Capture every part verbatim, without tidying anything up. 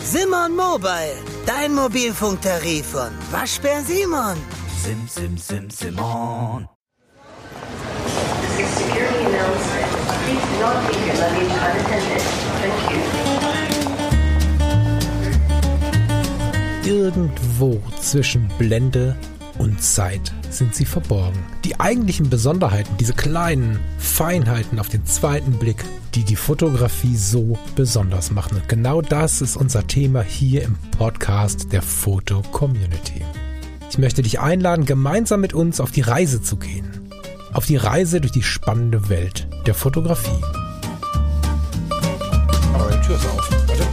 Simon Mobile, dein Mobilfunktarif von Waschbär Simon. Sim, sim, sim, Simon. Security announcement. Please do not leave your luggage unattended. Thank you. Irgendwo zwischen Blende und Zeit sind sie verborgen. Die eigentlichen Besonderheiten, diese kleinen Feinheiten auf den zweiten Blick, die die Fotografie so besonders machen. Und genau das ist unser Thema hier im Podcast der Foto-Community. Ich möchte dich einladen, gemeinsam mit uns auf die Reise zu gehen. Auf die Reise durch die spannende Welt der Fotografie. Aber die Tür ist auf. Warte.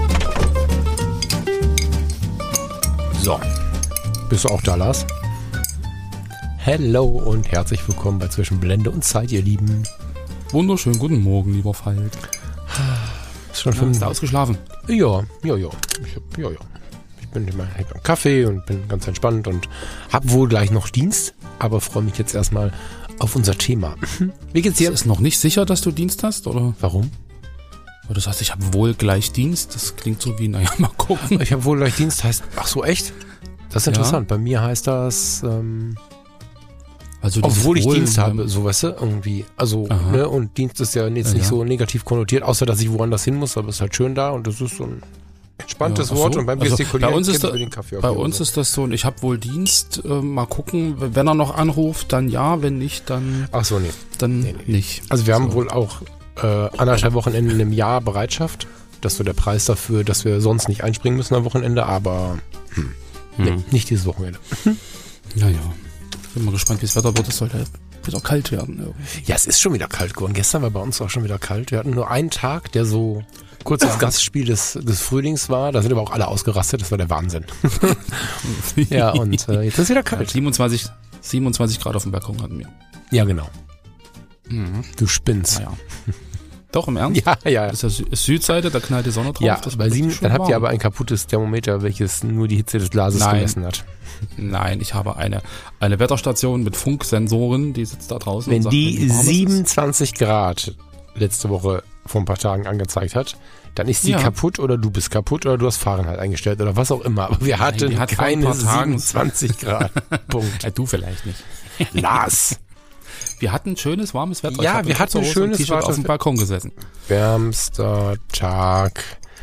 So. Bist du auch da, Lars? Hello und herzlich willkommen bei Zwischen Blende und Zeit, ihr Lieben. Wunderschönen guten Morgen, lieber Falk. Ist schon Ja, fünf. hast du ausgeschlafen? Ja, ja, ja. Ich hab, ja, ja. Ich bin immer ich hab einen Kaffee und bin ganz entspannt und hab wohl gleich noch Dienst, aber freue mich jetzt erstmal auf unser Thema. Wie geht's dir? Ist noch nicht sicher, dass du Dienst hast, oder? Warum? Oder du sagst, ich habe wohl gleich Dienst. Das klingt so wie, naja, mal gucken. Ich habe wohl gleich Dienst, heißt, ach so, echt? Das ist Ja. interessant. Bei mir heißt das, ähm, Also dieses obwohl ich wohl, Dienst ähm, habe, so weißt du, irgendwie. Also, Aha. ne, und Dienst ist ja jetzt Ja, nicht ja. so negativ konnotiert, außer dass ich woanders hin muss, aber es ist halt schön da und das ist so ein entspanntes Ja, ach so. Wort und beim Also Gestikulieren bei uns ist gibt's da- mir den Kaffee auf Bei die uns Hose. ist das so, und ich habe wohl Dienst. Äh, mal gucken, wenn er noch anruft, dann ja, wenn nicht, dann, Ach so, nee. dann Nee, nee. nicht. Also wir haben So. wohl auch äh, anderthalb Wochenenden im Jahr Bereitschaft. Das ist so der Preis dafür, dass wir sonst nicht einspringen müssen am Wochenende, aber hm, nee, Hm. nicht dieses Wochenende. Ja, ja. Bin mal gespannt, wie das Wetter wird. Es sollte wieder kalt werden. Irgendwie. Ja, es ist schon wieder kalt geworden. Gestern war bei uns auch schon wieder kalt. Wir hatten nur einen Tag, der so kurz das Gastspiel des, des Frühlings war. Da sind aber auch alle ausgerastet. Das war der Wahnsinn. Ja, und äh, jetzt ist wieder Ja, kalt. siebenundzwanzig, siebenundzwanzig Grad auf dem Balkon hatten wir. Ja, genau. Mhm. Du spinnst. Naja. Doch, im Ernst? Ja, ja. Das ist ja Sü- ist Südseite, da knallt die Sonne drauf. Ja, das bei wird sieben, schon dann habt ihr warm. aber ein kaputtes Thermometer, welches nur die Hitze des Glases Nein. gemessen hat. Nein, ich habe eine, eine Wetterstation mit Funksensoren, die sitzt da draußen. und Wenn sagt mir, die wie warm es ist. siebenundzwanzig Grad letzte Woche vor ein paar Tagen angezeigt hat, dann ist sie Ja. kaputt oder du bist kaputt oder du hast Fahrenheit eingestellt oder was auch immer. Aber wir hatten die hat vor ein keine paar Tagen- siebenundzwanzig Grad. Punkt. Ja, du vielleicht nicht. Lars. Wir hatten schönes, warmes Wetter. Ja, ich hab wir in hatten Kurzhose schönes, und T-Shirt warmes auf dem Wetter. Balkon gesessen. Wärmster Tag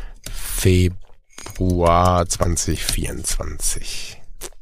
Februar zwanzig vierundzwanzig.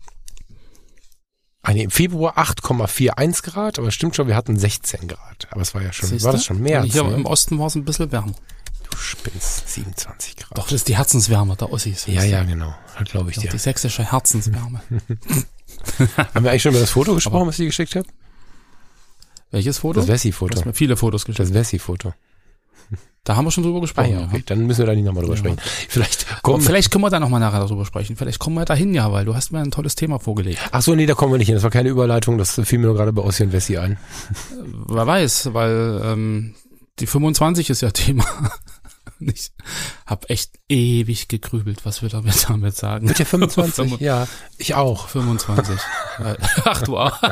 Ah, nee, im Februar acht Komma einundvierzig Grad, aber stimmt schon, wir hatten sechzehn Grad. Aber es war ja schon, Siehst war du? das schon März, Und hier ne? im Osten war es ein bisschen wärmer. Du spinnst, siebenundzwanzig Grad. Doch, das ist die Herzenswärme der Ossis. Ja, ja, genau. Das glaube ich Doch, dir. die sächsische Herzenswärme. Haben wir eigentlich schon über das Foto gesprochen, was ich dir geschickt habe? Welches Foto? Das Du Wessi-Foto. hast mir viele Fotos geschickt. Das Wessi-Foto. Da haben wir schon drüber Ah gesprochen. ja, okay. Dann müssen wir da nicht nochmal drüber Ja. sprechen. Vielleicht Aber kommen vielleicht können wir da nochmal nachher darüber sprechen. Vielleicht kommen wir dahin, ja, weil du hast mir ein tolles Thema vorgelegt. Ach so, nee, da kommen wir nicht hin. Das war keine Überleitung. Das fiel mir nur gerade bei Ossi und Wessi ein. Wer weiß, weil ähm, die fünfundzwanzig ist ja Thema. Ich hab echt ewig gegrübelt, was wir damit, damit sagen. Mit der fünfundzwanzig? Ja, ich auch. fünfundzwanzig. Ach du auch.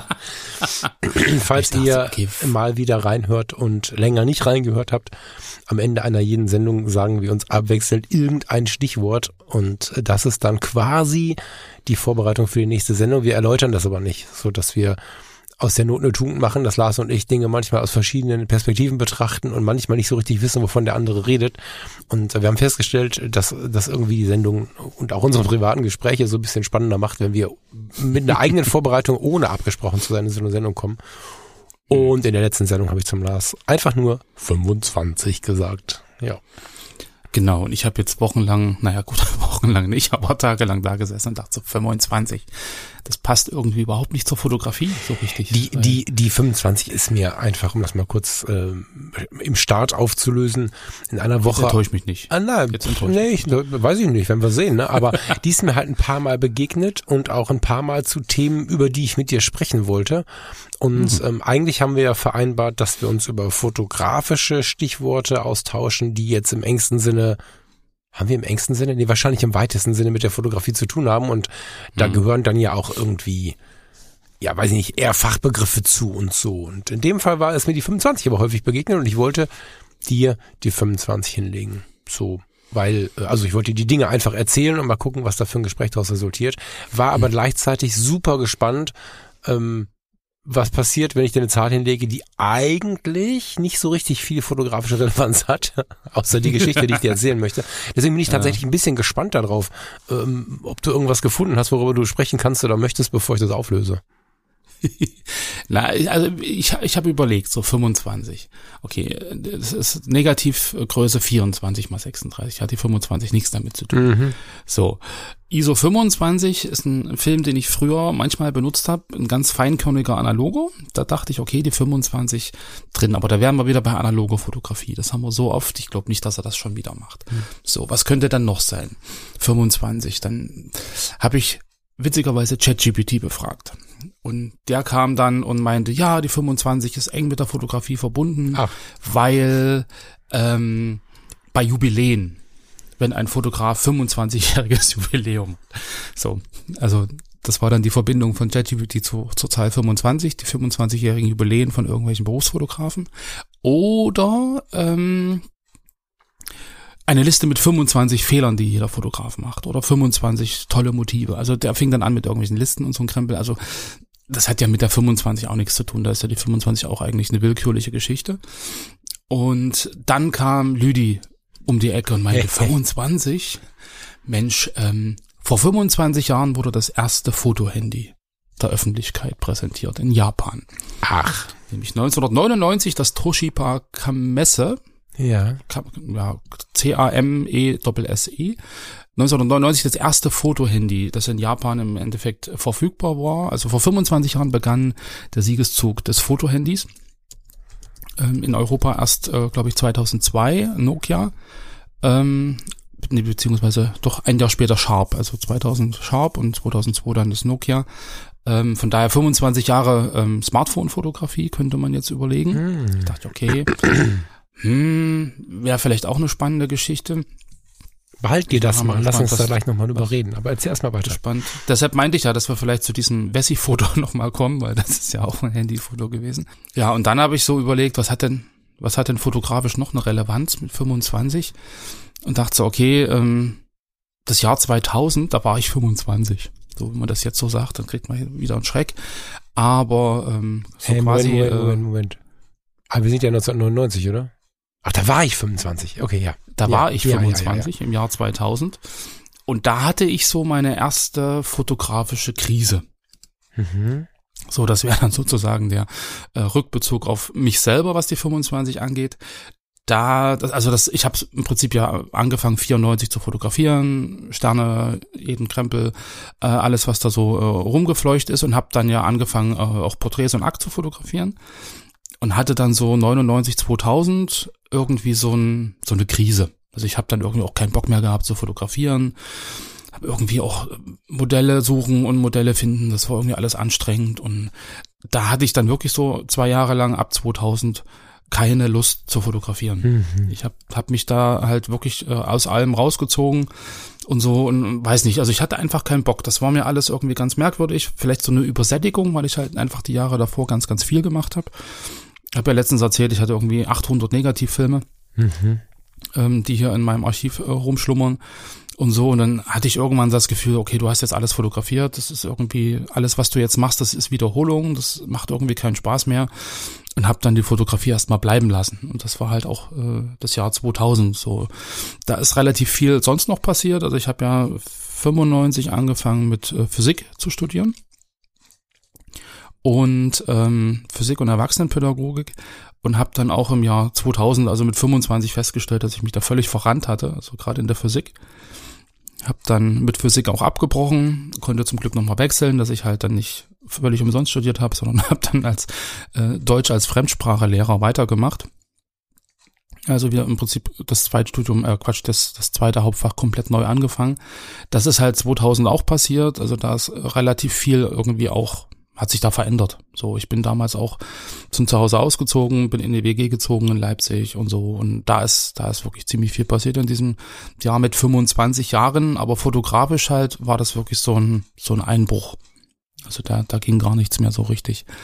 Falls Ich dachte, ihr okay. mal wieder reinhört und länger nicht reingehört habt, am Ende einer jeden Sendung sagen wir uns abwechselnd irgendein Stichwort und das ist dann quasi die Vorbereitung für die nächste Sendung. Wir erläutern das aber nicht, so dass wir aus der Not eine Tugend machen, dass Lars und ich Dinge manchmal aus verschiedenen Perspektiven betrachten und manchmal nicht so richtig wissen, wovon der andere redet. Und wir haben festgestellt, dass das irgendwie die Sendung und auch unsere privaten Gespräche so ein bisschen spannender macht, wenn wir mit einer eigenen Vorbereitung, ohne abgesprochen zu sein, in so eine Sendung kommen. Und in der letzten Sendung habe ich zum Lars einfach nur fünfundzwanzig gesagt. Ja. Genau, und ich habe jetzt wochenlang, naja gut, wochenlang nicht, aber tagelang da gesessen und dachte so fünfundzwanzig. Das passt irgendwie überhaupt nicht zur Fotografie so richtig. Die, Weil- die, die fünfundzwanzig ist mir einfach, um das mal kurz äh, im Start aufzulösen, in einer Woche. Jetzt enttäuscht mich nicht. Ah, nein, Jetzt enttäuscht nee, ich, weiß ich nicht, werden wir sehen, ne? Aber die ist mir halt ein paar Mal begegnet und auch ein paar Mal zu Themen, über die ich mit dir sprechen wollte. Und mhm. ähm, eigentlich haben wir ja vereinbart, dass wir uns über fotografische Stichworte austauschen, die jetzt im engsten Sinne, haben wir im engsten Sinne? Nee, wahrscheinlich im weitesten Sinne mit der Fotografie zu tun haben. Und da mhm. gehören dann ja auch irgendwie, ja, weiß ich nicht, eher Fachbegriffe zu und so. Und in dem Fall war es mir die fünfundzwanzig aber häufig begegnet und ich wollte dir die fünfundzwanzig hinlegen. So weil, also ich wollte die Dinge einfach erzählen und mal gucken, was da für ein Gespräch daraus resultiert, war aber mhm. gleichzeitig super gespannt, ähm, was passiert, wenn ich dir eine Zahl hinlege, die eigentlich nicht so richtig viel fotografische Relevanz hat, außer die Geschichte, die ich dir erzählen möchte. Deswegen bin ich ja. tatsächlich ein bisschen gespannt darauf, ähm, ob du irgendwas gefunden hast, worüber du sprechen kannst oder möchtest, bevor ich das auflöse. Na, also ich, ich habe überlegt, so fünfundzwanzig. Okay, das ist Negativgröße vierundzwanzig mal sechsunddreißig, hat die fünfundzwanzig nichts damit zu tun. Mhm. So, I S O fünfundzwanzig ist ein Film, den ich früher manchmal benutzt habe, ein ganz feinkörniger Analogo. Da dachte ich, okay, die fünfundzwanzig drin, aber da wären wir wieder bei analoger Fotografie. Das haben wir so oft, ich glaube nicht, dass er das schon wieder macht. Mhm. So, was könnte dann noch sein? fünfundzwanzig, dann habe ich witzigerweise ChatGPT befragt. Und der kam dann und meinte, ja, die fünfundzwanzig ist eng mit der Fotografie verbunden, Ach. weil ähm, bei Jubiläen, wenn ein Fotograf fünfundzwanzigjähriges Jubiläum, so, also das war dann die Verbindung von ChatGPT zu, zur Zahl fünfundzwanzig, die fünfundzwanzigjährigen Jubiläen von irgendwelchen Berufsfotografen oder ähm, eine Liste mit fünfundzwanzig Fehlern, die jeder Fotograf macht oder fünfundzwanzig tolle Motive. Also der fing dann an mit irgendwelchen Listen und so ein Krempel. Also das hat ja mit der fünfundzwanzig auch nichts zu tun. Da ist ja die fünfundzwanzig auch eigentlich eine willkürliche Geschichte. Und dann kam Lüdi um die Ecke und meinte, fünfundzwanzig? Mensch, ähm, vor fünfundzwanzig Jahren wurde das erste Fotohandy der Öffentlichkeit präsentiert in Japan. Ach. Nämlich neunzehnhundertneunundneunzig das Toshiba Kamese. Ja. ja, C A M E S S E. neunzehnhundertneunundneunzig das erste Fotohandy, das in Japan im Endeffekt verfügbar war. Also vor fünfundzwanzig Jahren begann der Siegeszug des Fotohandys. Ähm, in Europa erst, äh, glaube ich, zweitausendzwei, Nokia. Ähm, beziehungsweise doch ein Jahr später Sharp, also zweitausend Sharp und zweitausendzwei dann das Nokia. Ähm, von daher fünfundzwanzig Jahre ähm, Smartphone-Fotografie könnte man jetzt überlegen. Hm. Ich dachte, okay, hm, wäre vielleicht auch eine spannende Geschichte. Behalt dir das mal, lass uns da gleich nochmal drüber reden, aber erzähl erst mal weiter. Spannend. Deshalb meinte ich ja, dass wir vielleicht zu diesem Wessi-Foto nochmal kommen, weil das ist ja auch ein Handyfoto gewesen. Ja, und dann habe ich so überlegt, was hat denn, was hat denn fotografisch noch eine Relevanz mit fünfundzwanzig? Und dachte so, okay, ähm, das Jahr zweitausend, da war ich fünfundzwanzig. So, wenn man das jetzt so sagt, dann kriegt man wieder einen Schreck. Aber ähm, so hey, quasi... Moment, Moment, Moment, Moment. Aber wir sind ja neunzehnhundertneunundneunzig, oder? Ach, da war ich fünfundzwanzig. Okay, ja. Da ja, war ich ja, fünfundzwanzig ja, ja, ja. im Jahr zweitausend. Und da hatte ich so meine erste fotografische Krise. Mhm. So, das wäre dann sozusagen der äh, Rückbezug auf mich selber, was die fünfundzwanzig angeht. Da, das, also das, ich habe im Prinzip ja angefangen, vierundneunzig zu fotografieren, Sterne, jeden Krempel, äh, alles, was da so äh, rumgefleucht ist und habe dann ja angefangen, äh, auch Porträts und Akt zu fotografieren. Und hatte dann so neunundneunzig, zweitausend irgendwie so, ein, so eine Krise. Also ich habe dann irgendwie auch keinen Bock mehr gehabt zu fotografieren. Habe irgendwie auch Modelle suchen und Modelle finden. Das war irgendwie alles anstrengend. Und da hatte ich dann wirklich so zwei Jahre lang ab zweitausend keine Lust zu fotografieren. Mhm. Ich habe hab mich da halt wirklich äh, aus allem rausgezogen und so und weiß nicht, also ich hatte einfach keinen Bock. Das war mir alles irgendwie ganz merkwürdig. Vielleicht so eine Übersättigung, weil ich halt einfach die Jahre davor ganz, ganz viel gemacht habe. Ich habe ja letztens erzählt, ich hatte irgendwie achthundert Negativfilme, mhm. ähm, die hier in meinem Archiv äh, rumschlummern und so. Und dann hatte ich irgendwann das Gefühl, okay, du hast jetzt alles fotografiert. Das ist irgendwie, alles, was du jetzt machst, das ist Wiederholung. Das macht irgendwie keinen Spaß mehr. Und habe dann die Fotografie erstmal bleiben lassen. Und das war halt auch äh, das Jahr zweitausend. So, da ist relativ viel sonst noch passiert. Also ich habe ja fünfundneunzig angefangen mit äh, Physik zu studieren. Und ähm, Physik und Erwachsenenpädagogik und habe dann auch im Jahr zweitausend, also mit fünfundzwanzig, festgestellt, dass ich mich da völlig verrannt hatte, also gerade in der Physik. Habe dann mit Physik auch abgebrochen, konnte zum Glück nochmal wechseln, dass ich halt dann nicht völlig umsonst studiert habe, sondern habe dann als äh, Deutsch als Fremdsprachelehrer weitergemacht. Also wieder im Prinzip das zweite Studium, äh Quatsch, das, das zweite Hauptfach komplett neu angefangen. Das ist halt zweitausend auch passiert, also da ist relativ viel irgendwie auch hat sich da verändert. So, ich bin damals auch zum Zuhause ausgezogen, bin in die W G gezogen in Leipzig und so. Und da ist, da ist wirklich ziemlich viel passiert in diesem Jahr mit fünfundzwanzig Jahren. Aber fotografisch halt war das wirklich so ein, so ein Einbruch. Also da, da ging gar nichts mehr so richtig.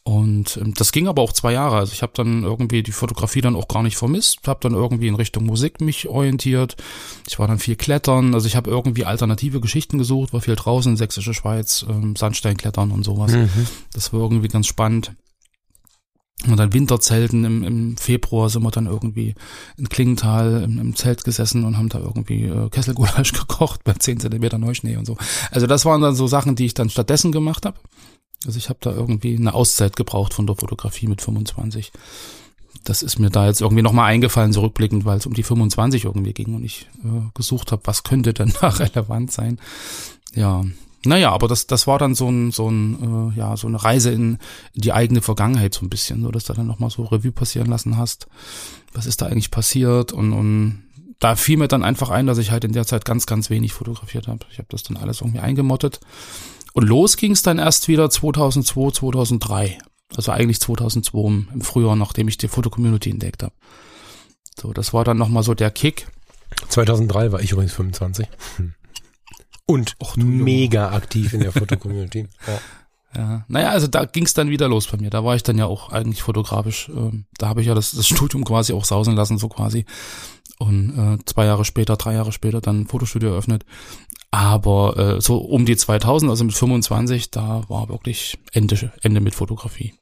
Und ähm, das ging aber auch zwei Jahre. Also ich habe dann irgendwie die Fotografie dann auch gar nicht vermisst, habe dann irgendwie in Richtung Musik mich orientiert. Ich war dann viel klettern, also ich habe irgendwie alternative Geschichten gesucht, war viel draußen, Sächsische Schweiz, ähm, Sandsteinklettern und sowas. Mhm. Das war irgendwie ganz spannend. Und dann Winterzelten im, im Februar sind wir dann irgendwie in Klingenthal im, im Zelt gesessen und haben da irgendwie äh, Kesselgulasch gekocht bei zehn Zentimeter Neuschnee und so. Also das waren dann so Sachen, die ich dann stattdessen gemacht habe. Also ich habe da irgendwie eine Auszeit gebraucht von der Fotografie mit fünfundzwanzig. Das ist mir da jetzt irgendwie nochmal eingefallen, zurückblickend, weil es um die fünfundzwanzig irgendwie ging und ich äh, gesucht habe, was könnte denn da relevant sein. Ja, naja, aber das das war dann so ein so ein äh, ja so eine Reise in die eigene Vergangenheit so ein bisschen, so dass du dann nochmal so Revue passieren lassen hast. Was ist da eigentlich passiert? Und und da fiel mir dann einfach ein, dass ich halt in der Zeit ganz ganz wenig fotografiert habe. Ich habe das dann alles irgendwie eingemottet. Und los ging es dann erst wieder zweitausendzwei, zweitausenddrei. Also eigentlich zweitausendzwei im, im Frühjahr, nachdem ich die Fotocommunity entdeckt habe. So, das war dann nochmal so der Kick. zweitausenddrei war ich übrigens fünfundzwanzig. Und Och, mega aktiv in der Fotocommunity. Ja. Ja, naja, also da ging es dann wieder los bei mir. Da war ich dann ja auch eigentlich fotografisch. Ähm, da habe ich ja das, das Studium quasi auch sausen lassen, so quasi. Und äh, zwei Jahre später, drei Jahre später dann ein Fotostudio eröffnet. Aber äh, so um die zweitausend, also mit fünfundzwanzig, da war wirklich Ende, Ende mit Fotografie.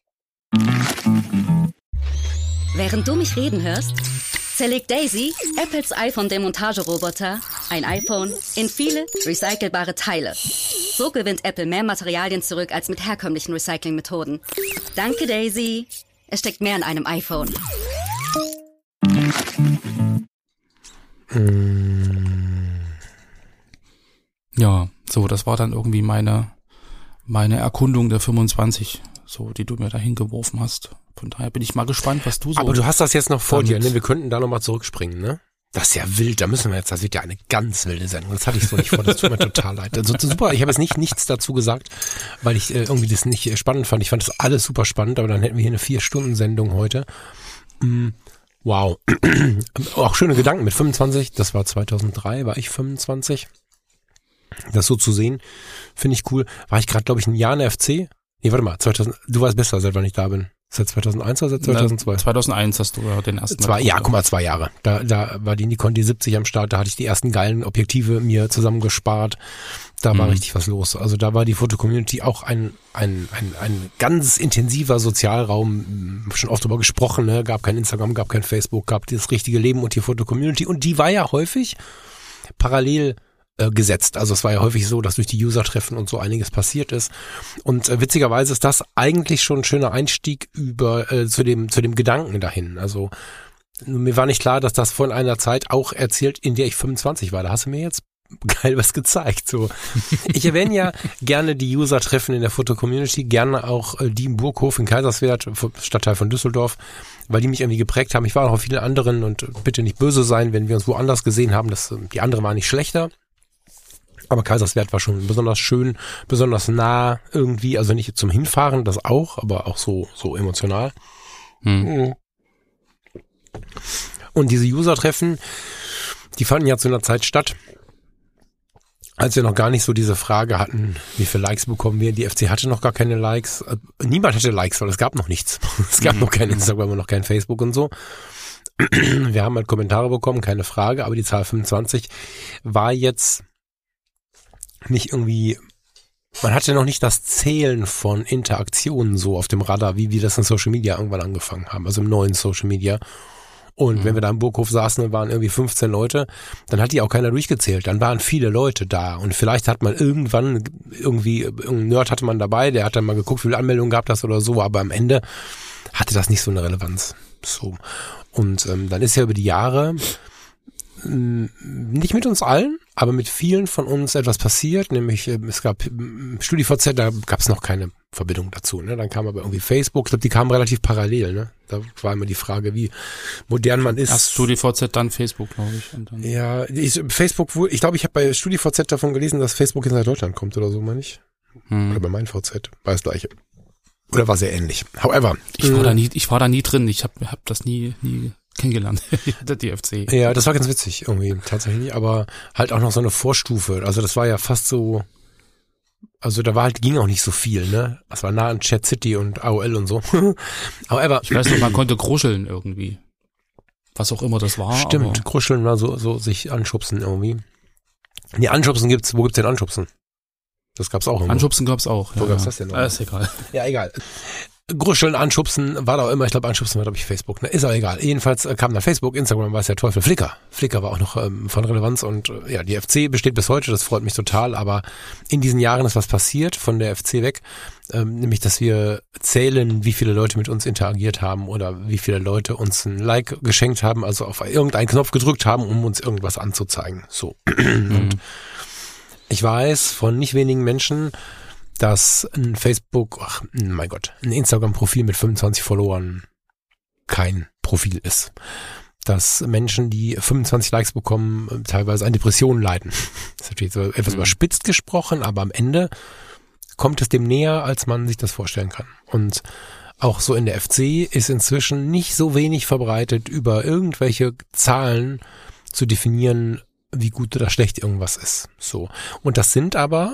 Während du mich reden hörst, zerlegt Daisy, Apples iPhone-Demontageroboter, ein iPhone in viele recycelbare Teile. So gewinnt Apple mehr Materialien zurück als mit herkömmlichen Recyclingmethoden. Danke, Daisy. Es steckt mehr in einem iPhone. Ja, so, das war dann irgendwie meine meine Erkundung der fünfundzwanzig, so, die du mir da hingeworfen hast. Von daher bin ich mal gespannt, was du so... Aber du hast das jetzt noch vor dir, ne? Wir könnten da nochmal zurückspringen, ne? Das ist ja wild, da müssen wir jetzt, das wird ja eine ganz wilde Sendung. Das hatte ich so nicht vor, das tut mir total leid. Also super, ich habe jetzt nicht nichts dazu gesagt, weil ich äh, irgendwie das nicht spannend fand. Ich fand das alles super spannend, aber dann hätten wir hier eine Vier-Stunden-Sendung heute. Mm, wow. Auch schöne Gedanken mit fünfundzwanzig, das war zweitausenddrei, war ich fünfundzwanzig. Das so zu sehen, finde ich cool. War ich gerade, glaube ich, ein Jahr in der F C? Nee, warte mal, zweitausend, du weißt besser, seit wann ich da bin. Seit zweitausendeins oder seit zweitausendzwei? zweitausendeins hast du ja den ersten. Zwei, ja, guck mal, zwei Jahre. Da, da war die Nikon D siebzig am Start, da hatte ich die ersten geilen Objektive mir zusammengespart. Da war mhm. richtig was los. Also da war die Foto-Community auch ein, ein, ein, ein ganz intensiver Sozialraum, schon oft drüber gesprochen, ne? Gab kein Instagram, gab kein Facebook, gab das richtige Leben und die Foto-Community. Und die war ja häufig parallel gesetzt. Also es war ja häufig so, dass durch die User-Treffen und so einiges passiert ist. Und äh, witzigerweise ist das eigentlich schon ein schöner Einstieg über äh, zu dem zu dem Gedanken dahin. Also mir war nicht klar, dass das von einer Zeit auch erzählt, in der ich fünfundzwanzig war. Da hast du mir jetzt geil was gezeigt. So, ich erwähne ja gerne die User-Treffen in der Foto-Community, gerne auch äh, die im Burghof in Kaiserswerth, Stadtteil von Düsseldorf, weil die mich irgendwie geprägt haben. Ich war auch auf vielen anderen und bitte nicht böse sein, wenn wir uns woanders gesehen haben. Das, die andere war nicht schlechter. Aber Kaiserswerth war schon besonders schön, besonders nah irgendwie, also nicht zum Hinfahren, das auch, aber auch so so emotional. Hm. Und diese User-Treffen, die fanden ja zu einer Zeit statt, als wir noch gar nicht so diese Frage hatten, wie viele Likes bekommen wir. Die F C hatte noch gar keine Likes. Niemand hatte Likes, weil es gab noch nichts. Es gab noch kein Instagram und noch kein Facebook und so. Wir haben halt Kommentare bekommen, keine Frage, aber die Zahl fünfundzwanzig war jetzt nicht irgendwie, man hatte noch nicht das Zählen von Interaktionen so auf dem Radar, wie wir das in Social Media irgendwann angefangen haben, also im neuen Social Media. Und mhm. wenn wir da im Burghof saßen und waren irgendwie fünfzehn Leute, dann hat die auch keiner durchgezählt. Dann waren viele Leute da und vielleicht hat man irgendwann irgendwie, irgendein Nerd hatte man dabei, der hat dann mal geguckt, wie viele Anmeldungen gab das oder so, aber am Ende hatte das nicht so eine Relevanz. So. Und ähm, dann ist ja über die Jahre nicht mit uns allen, aber mit vielen von uns etwas passiert, nämlich es gab StudiVZ, da gab es noch keine Verbindung dazu, ne? Dann kam aber irgendwie Facebook, ich glaube, die kamen relativ parallel, ne? Da war immer die Frage, wie modern man ist. Erst StudiVZ, dann Facebook, glaube ich. Und dann ja, ich, Facebook, ich glaube, ich habe bei StudiVZ davon gelesen, dass Facebook jetzt nach Deutschland kommt oder so, meine ich. Hm. Oder bei meinem V Z, war das gleiche. Oder war sehr ähnlich. However. Ich war da nie, ich war da nie drin, ich habe hab das nie, nie kennengelernt, die F C. Ja, das war ganz witzig irgendwie tatsächlich, aber halt auch noch so eine Vorstufe. Also das war ja fast so Also da war halt, ging auch nicht so viel, ne? Das war nah an Chat City und A O L und so. However, ich weiß noch, man konnte kruscheln irgendwie. Was auch immer das war. Stimmt, aber kruscheln war so, so sich anschubsen irgendwie. Nee, anschubsen gibt's, wo gibt's denn anschubsen? Das gab's auch irgendwo. Anschubsen gab's auch. Wo ja, gab's ja. das denn noch? Ah, ist egal. Ja, egal. Gruscheln, anschubsen, war da auch immer, ich glaube anschubsen war, glaube ich, Facebook, ne? Ist auch egal. Jedenfalls äh, kam dann Facebook, Instagram war es ja Teufel, Flickr. Flickr war auch noch ähm, von Relevanz und äh, ja, die F C besteht bis heute, das freut mich total, aber in diesen Jahren ist was passiert von der F C weg, ähm, nämlich, dass wir zählen, wie viele Leute mit uns interagiert haben oder wie viele Leute uns ein Like geschenkt haben, also auf irgendeinen Knopf gedrückt haben, um uns irgendwas anzuzeigen. So. Mhm. Und ich weiß von nicht wenigen Menschen, dass ein Facebook, ach mein Gott, ein Instagram-Profil mit fünfundzwanzig Followern kein Profil ist. Dass Menschen, die fünfundzwanzig Likes bekommen, teilweise an Depressionen leiden. Das ist natürlich so etwas mhm. überspitzt gesprochen, aber am Ende kommt es dem näher, als man sich das vorstellen kann. Und auch so in der F C ist inzwischen nicht so wenig verbreitet, über irgendwelche Zahlen zu definieren, wie gut oder schlecht irgendwas ist. So. Und das sind aber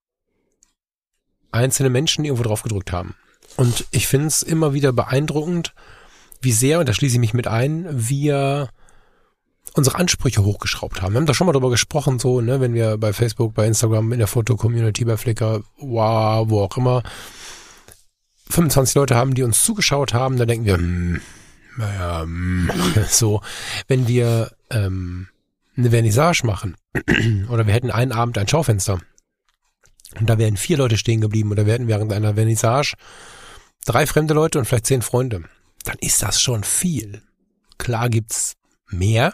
einzelne Menschen, die irgendwo drauf gedrückt haben. Und ich finde es immer wieder beeindruckend, wie sehr, und da schließe ich mich mit ein, wir unsere Ansprüche hochgeschraubt haben. Wir haben da schon mal drüber gesprochen, so, ne, wenn wir bei Facebook, bei Instagram, in der Foto-Community, bei Flickr, wow, wo auch immer, fünfundzwanzig Leute haben, die uns zugeschaut haben, da denken wir, hm, naja, hm, so, wenn wir ähm, eine Vernissage machen oder wir hätten einen Abend ein Schaufenster, und da wären vier Leute stehen geblieben oder wir hätten während einer Vernissage drei fremde Leute und vielleicht zehn Freunde. Dann ist das schon viel. Klar gibt's mehr,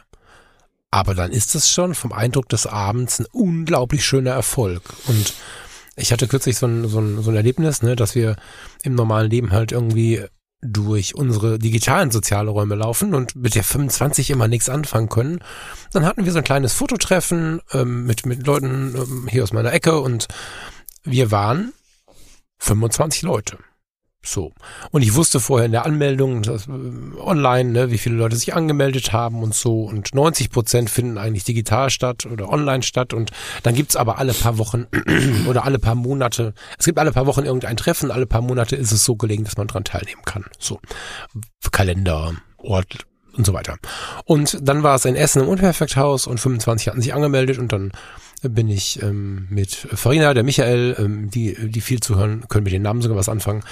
aber dann ist es schon vom Eindruck des Abends ein unglaublich schöner Erfolg. Und ich hatte kürzlich so ein, so ein, so ein Erlebnis, ne, dass wir im normalen Leben halt irgendwie durch unsere digitalen soziale Räume laufen und mit der fünfundzwanzig immer nichts anfangen können. Dann hatten wir so ein kleines Fototreffen ähm, mit mit Leuten ähm, hier aus meiner Ecke und wir waren fünfundzwanzig Leute. So. Und ich wusste vorher in der Anmeldung, das, äh, online, ne, wie viele Leute sich angemeldet haben und so. Und neunzig Prozent finden eigentlich digital statt oder online statt. Und dann gibt's aber alle paar Wochen oder alle paar Monate, es gibt alle paar Wochen irgendein Treffen, alle paar Monate ist es so gelegen, dass man dran teilnehmen kann. So. Kalender, Ort und so weiter. Und dann war es in Essen im Unperfekthaus und fünfundzwanzig hatten sich angemeldet und dann bin ich ähm, mit Farina, der Michael, ähm, die die viel zuhören, können mit den Namen sogar was anfangen,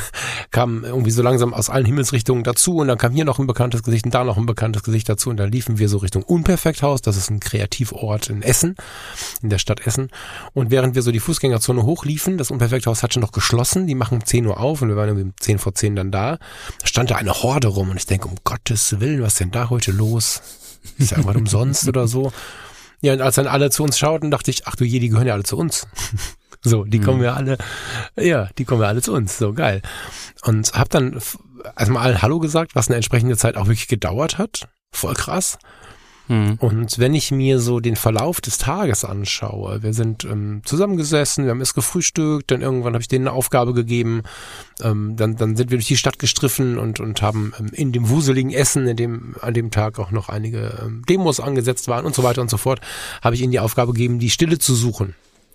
kam irgendwie so langsam aus allen Himmelsrichtungen dazu und dann kam hier noch ein bekanntes Gesicht und da noch ein bekanntes Gesicht dazu und dann liefen wir so Richtung Unperfekthaus, das ist ein Kreativort in Essen, in der Stadt Essen und während wir so die Fußgängerzone hochliefen, das Unperfekthaus hat schon noch geschlossen, die machen um zehn Uhr auf und wir waren irgendwie um zehn vor zehn dann da, da stand da eine Horde rum und ich denke, um Gottes Willen, was ist denn da heute los? Ist ja irgendwas umsonst oder so? Ja, und als dann alle zu uns schauten, dachte ich, ach du je, die gehören ja alle zu uns. So, die kommen ja alle, ja, die kommen ja alle zu uns, so geil. Und hab dann erstmal allen Hallo gesagt, was eine entsprechende Zeit auch wirklich gedauert hat. Voll krass. Mhm. Und wenn ich mir so den Verlauf des Tages anschaue, wir sind ähm, zusammengesessen, wir haben erst gefrühstückt, dann irgendwann habe ich denen eine Aufgabe gegeben, ähm, dann dann sind wir durch die Stadt gestriffen und und haben ähm, in dem wuseligen Essen, in dem an dem Tag auch noch einige ähm, Demos angesetzt waren und so weiter und so fort, habe ich ihnen die Aufgabe gegeben, die Stille zu suchen.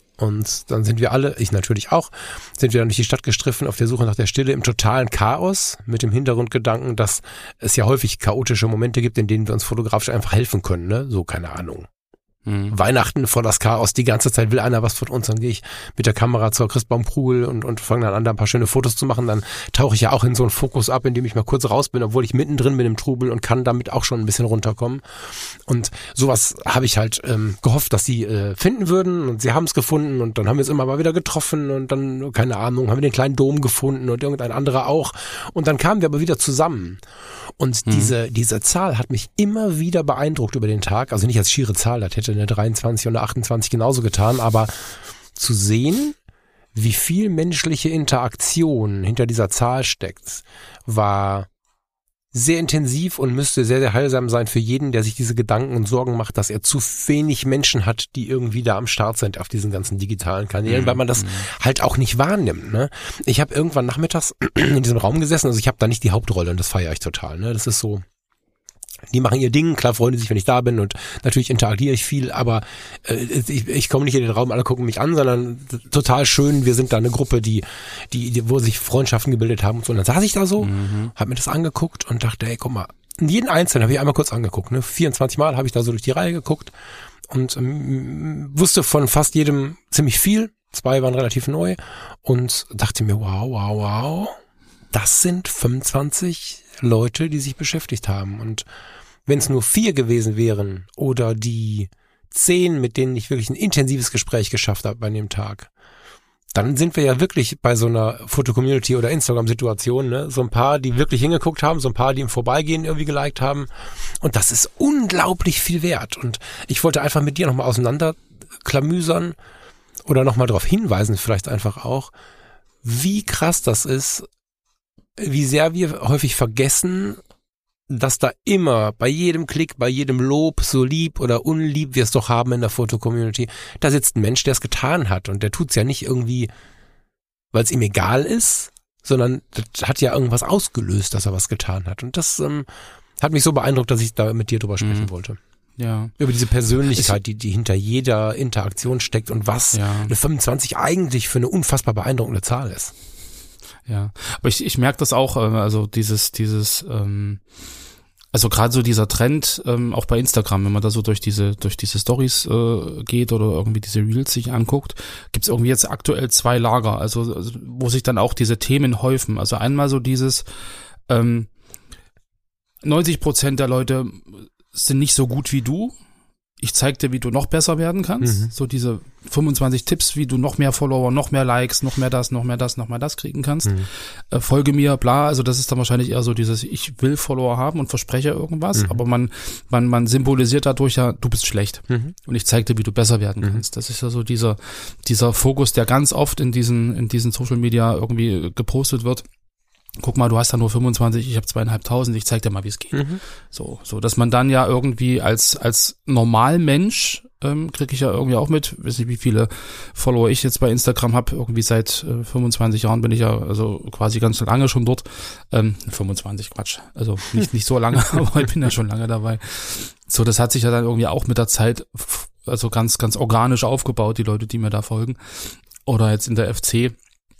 Und dann sind wir alle, ich natürlich auch, sind wir dann durch die Stadt gestriffen auf der Suche nach der Stille im totalen Chaos mit dem Hintergrundgedanken, dass es ja häufig chaotische Momente gibt, in denen wir uns fotografisch einfach helfen können, ne? So, keine Ahnung. Mhm. Weihnachten vor das Chaos, die ganze Zeit will einer was von uns, dann gehe ich mit der Kamera zur Christbaumkugel und, und fange dann an, da ein paar schöne Fotos zu machen, dann tauche ich ja auch in so einen Fokus ab, in dem ich mal kurz raus bin, obwohl ich mittendrin bin im Trubel und kann damit auch schon ein bisschen runterkommen und sowas habe ich halt ähm, gehofft, dass sie äh, finden würden und sie haben es gefunden und dann haben wir es immer mal wieder getroffen und dann, keine Ahnung, haben wir den kleinen Dom gefunden und irgendein anderer auch und dann kamen wir aber wieder zusammen und mhm. diese diese Zahl hat mich immer wieder beeindruckt über den Tag, also nicht als schiere Zahl, das hätte eine dreiundzwanzig oder achtundzwanzig genauso getan, aber zu sehen, wie viel menschliche Interaktion hinter dieser Zahl steckt, war sehr intensiv und müsste sehr, sehr heilsam sein für jeden, der sich diese Gedanken und Sorgen macht, dass er zu wenig Menschen hat, die irgendwie da am Start sind auf diesen ganzen digitalen Kanälen, mhm. weil man das halt auch nicht wahrnimmt. Ne? Ich habe irgendwann nachmittags in diesem Raum gesessen, also ich habe da nicht die Hauptrolle und das feiere ich total. Ne? Das ist so Die machen ihr Ding, klar freuen die sich, wenn ich da bin und natürlich interagiere ich viel, aber äh, ich, ich komme nicht in den Raum, alle gucken mich an, sondern total schön, wir sind da eine Gruppe, die, die, die wo sich Freundschaften gebildet haben und so. Und dann saß ich da so, mhm. hab mir das angeguckt und dachte, ey, guck mal, jeden Einzelnen habe ich einmal kurz angeguckt, ne? vierundzwanzig Mal habe ich da so durch die Reihe geguckt und ähm, wusste von fast jedem ziemlich viel. Zwei waren relativ neu und dachte mir, wow, wow, wow, das sind fünfundzwanzig Leute, die sich beschäftigt haben. Und wenn es nur vier gewesen wären oder die zehn, mit denen ich wirklich ein intensives Gespräch geschafft habe an dem Tag, dann sind wir ja wirklich bei so einer Foto-Community oder Instagram-Situation, ne? So ein paar, die wirklich hingeguckt haben, so ein paar, die im Vorbeigehen irgendwie geliked haben. Und das ist unglaublich viel wert. Und ich wollte einfach mit dir nochmal auseinanderklamüsern oder nochmal darauf hinweisen, vielleicht einfach auch, wie krass das ist, wie sehr wir häufig vergessen, dass da immer bei jedem Klick, bei jedem Lob, so lieb oder unlieb wir es doch haben in der Foto-Community, da sitzt ein Mensch, der es getan hat und der tut's ja nicht irgendwie, weil es ihm egal ist, sondern das hat ja irgendwas ausgelöst, dass er was getan hat. Und das ähm, hat mich so beeindruckt, dass ich da mit dir drüber sprechen mhm. wollte. Ja. Über diese Persönlichkeit, die, die hinter jeder Interaktion steckt und was ja. eine fünfundzwanzig eigentlich für eine unfassbar beeindruckende Zahl ist. Ja, aber ich, ich merke das auch, also dieses, dieses, ähm, also gerade so dieser Trend, ähm, auch bei Instagram, wenn man da so durch diese, durch diese Stories äh, geht oder irgendwie diese Reels sich anguckt, gibt's irgendwie jetzt aktuell zwei Lager, also, also wo sich dann auch diese Themen häufen. Also einmal so dieses, ähm, neunzig Prozent der Leute sind nicht so gut wie du. Ich zeig dir, wie du noch besser werden kannst. Mhm. So diese fünfundzwanzig Tipps, wie du noch mehr Follower, noch mehr Likes, noch mehr das, noch mehr das, noch mehr das kriegen kannst. Mhm. Äh, folge mir, bla. Also das ist dann wahrscheinlich eher so dieses, ich will Follower haben und verspreche irgendwas. Mhm. Aber man, man, man symbolisiert dadurch ja, du bist schlecht. Mhm. Und ich zeig dir, wie du besser werden mhm. kannst. Das ist ja so dieser, dieser Fokus, der ganz oft in diesen, in diesen Social Media irgendwie gepostet wird. Guck mal, du hast da nur fünfundzwanzig, ich habe zweieinhalbtausend, ich zeig dir mal, wie es geht. Mhm. So, so, dass man dann ja irgendwie als als Normalmensch ähm, kriege ich ja irgendwie auch mit, weiß nicht, wie viele Follower ich jetzt bei Instagram habe. Irgendwie seit äh, fünfundzwanzig Jahren bin ich ja also quasi ganz lange schon dort. Ähm, fünfundzwanzig, Quatsch, also nicht nicht so lange, aber ich bin ja schon lange dabei. So, das hat sich ja dann irgendwie auch mit der Zeit also ganz ganz organisch aufgebaut, die Leute, die mir da folgen. Oder jetzt in der F C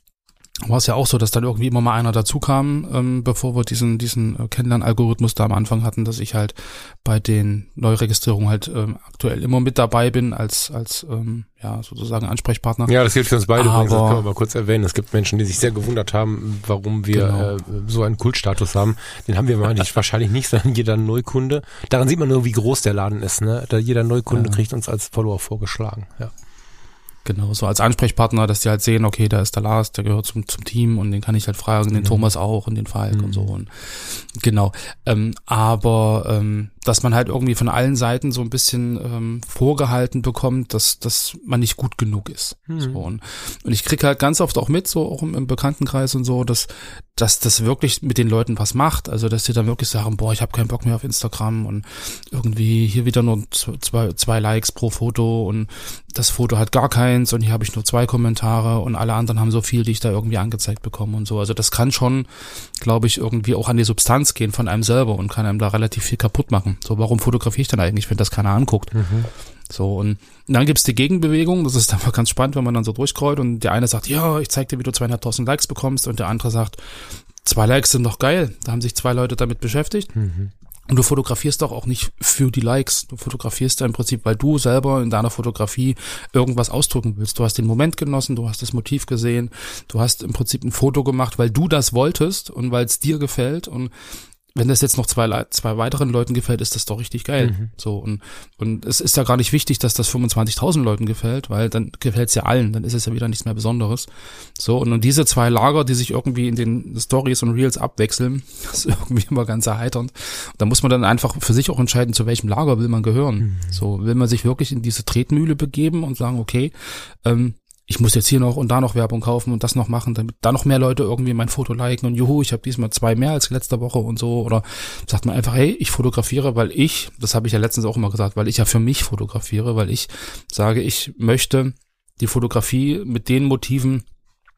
war es ja auch so, dass dann irgendwie immer mal einer dazu kam, ähm, bevor wir diesen diesen Kennenlern-Algorithmus da am Anfang hatten, dass ich halt bei den Neuregistrierungen halt ähm, aktuell immer mit dabei bin als als ähm, ja sozusagen Ansprechpartner. Ja, das gilt für uns beide. Aber, übrigens, das können wir mal kurz erwähnen. Es gibt Menschen, die sich sehr gewundert haben, warum wir genau. äh, so einen Kultstatus haben. Den haben wir wahrscheinlich nicht, sondern jeder Neukunde. Daran sieht man nur, wie groß der Laden ist. Ne? Da jeder Neukunde ja. kriegt uns als Follower vorgeschlagen. Ja. Genau, so als Ansprechpartner, dass die halt sehen, okay, da ist der Lars, der gehört zum zum Team und den kann ich halt fragen, den mhm. Thomas auch und den Falk mhm. und so. Und genau, ähm, aber ähm, dass man halt irgendwie von allen Seiten so ein bisschen ähm, vorgehalten bekommt, dass dass man nicht gut genug ist. Mhm. So, und, und ich krieg halt ganz oft auch mit, so auch im, im Bekanntenkreis und so, dass dass das wirklich mit den Leuten was macht. Also dass die dann wirklich sagen, boah, ich habe keinen Bock mehr auf Instagram und irgendwie hier wieder nur zwei, zwei Likes pro Foto und das Foto hat gar keins und hier habe ich nur zwei Kommentare und alle anderen haben so viel, die ich da irgendwie angezeigt bekomme und so. Also das kann schon, glaube ich, irgendwie auch an die Substanz gehen von einem selber und kann einem da relativ viel kaputt machen. So, warum fotografiere ich denn eigentlich, wenn das keiner anguckt? Mhm. So, und dann gibt's die Gegenbewegung, das ist einfach ganz spannend, wenn man dann so durchscrollt und der eine sagt, ja, ich zeig dir, wie du zweieinhalbtausend Likes bekommst und der andere sagt, zwei Likes sind doch geil, da haben sich zwei Leute damit beschäftigt. Mhm. Und du fotografierst doch auch nicht für die Likes. Du fotografierst da im Prinzip, weil du selber in deiner Fotografie irgendwas ausdrücken willst. Du hast den Moment genossen, du hast das Motiv gesehen, du hast im Prinzip ein Foto gemacht, weil du das wolltest und weil es dir gefällt. Und wenn das jetzt noch zwei, zwei weiteren Leuten gefällt, ist das doch richtig geil. Mhm. So, und, und es ist ja gar nicht wichtig, dass das fünfundzwanzigtausend Leuten gefällt, weil dann gefällt es ja allen, dann ist es ja wieder nichts mehr Besonderes. So, und, und diese zwei Lager, die sich irgendwie in den Stories und Reels abwechseln, das ist irgendwie immer ganz erheiternd. Da muss man dann einfach für sich auch entscheiden, zu welchem Lager will man gehören. Mhm. So, will man sich wirklich in diese Tretmühle begeben und sagen, okay, ähm, ich muss jetzt hier noch und da noch Werbung kaufen und das noch machen, damit da noch mehr Leute irgendwie mein Foto liken und juhu, ich habe diesmal zwei mehr als letzte Woche und so. Oder sagt man einfach, hey, ich fotografiere, weil ich, das habe ich ja letztens auch immer gesagt, weil ich ja für mich fotografiere, weil ich sage, ich möchte die Fotografie mit den Motiven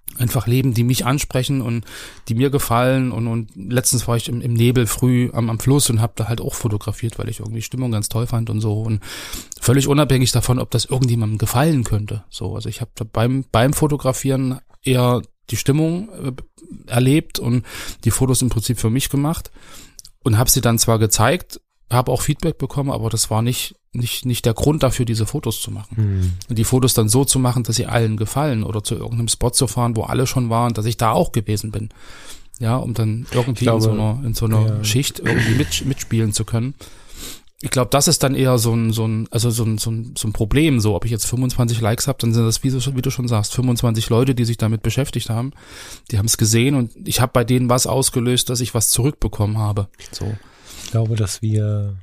einfach leben, die mich ansprechen und die mir gefallen und, und letztens war ich im, im Nebel früh am, am Fluss und habe da halt auch fotografiert, weil ich irgendwie Stimmung ganz toll fand und so und völlig unabhängig davon, ob das irgendjemandem gefallen könnte. So, also ich habe beim beim Fotografieren eher die Stimmung äh, erlebt und die Fotos im Prinzip für mich gemacht und habe sie dann zwar gezeigt, habe auch Feedback bekommen, aber das war nicht nicht nicht der Grund dafür, diese Fotos zu machen. Mhm. Und die Fotos dann so zu machen, dass sie allen gefallen oder zu irgendeinem Spot zu fahren, wo alle schon waren, dass ich da auch gewesen bin. Ja, um dann irgendwie glaube, in so einer in so einer ja. Schicht irgendwie mit, mitspielen zu können. Ich glaube, das ist dann eher so ein so ein also so ein so ein, so ein Problem, so ob ich jetzt fünfundzwanzig Likes habe, dann sind das wie, so, wie du schon sagst, fünfundzwanzig Leute, die sich damit beschäftigt haben. Die haben es gesehen und ich habe bei denen was ausgelöst, dass ich was zurückbekommen habe. So. Ich glaube, dass wir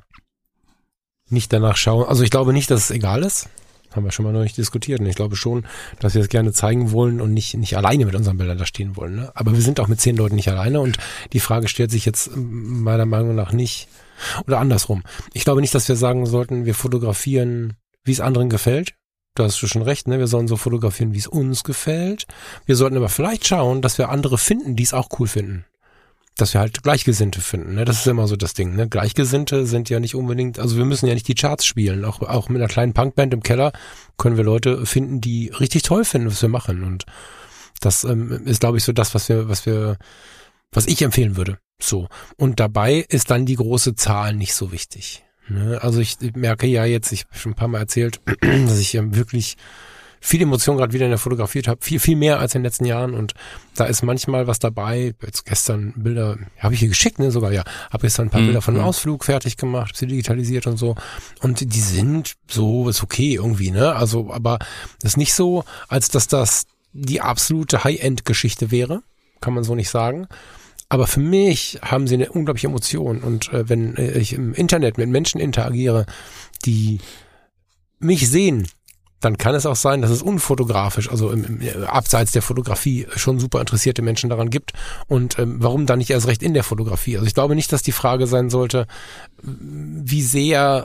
nicht danach schauen, also ich glaube nicht, dass es egal ist, haben wir schon mal noch nicht diskutiert und ich glaube schon, dass wir es gerne zeigen wollen und nicht nicht alleine mit unseren Bildern da stehen wollen, ne? Aber wir sind auch mit zehn Leuten nicht alleine und die Frage stellt sich jetzt meiner Meinung nach nicht, oder andersrum. Ich glaube nicht, dass wir sagen sollten, wir fotografieren, wie es anderen gefällt. Da hast du schon recht, ne? Wir sollen so fotografieren, wie es uns gefällt. Wir sollten aber vielleicht schauen, dass wir andere finden, die es auch cool finden. Dass wir halt Gleichgesinnte finden, ne? Das ist immer so das Ding, ne? Gleichgesinnte sind ja nicht unbedingt, also wir müssen ja nicht die Charts spielen. Auch, auch mit einer kleinen Punkband im Keller können wir Leute finden, die richtig toll finden, was wir machen. Und das ähm, ist, glaube ich, so das, was wir, was wir, was ich empfehlen würde. So. Und dabei ist dann die große Zahl nicht so wichtig, ne? Also ich merke ja jetzt, ich habe schon ein paar Mal erzählt, dass ich ähm, wirklich viel Emotion gerade wieder in der fotografiert habe, viel, viel mehr als in den letzten Jahren und da ist manchmal was dabei, jetzt gestern Bilder, habe ich hier geschickt, ne, sogar, ja, habe gestern ein paar mhm. Bilder von einem Ausflug fertig gemacht, habe sie digitalisiert und so und die sind so, ist okay irgendwie, ne, also, aber das ist nicht so, als dass das die absolute High-End-Geschichte wäre, kann man so nicht sagen. Aber für mich haben sie eine unglaubliche Emotion und äh, wenn äh, ich im Internet mit Menschen interagiere, die mich sehen, dann kann es auch sein, dass es unfotografisch, also im, im, abseits der Fotografie schon super interessierte Menschen daran gibt und ähm, warum dann nicht erst recht in der Fotografie? Also ich glaube nicht, dass die Frage sein sollte, wie sehr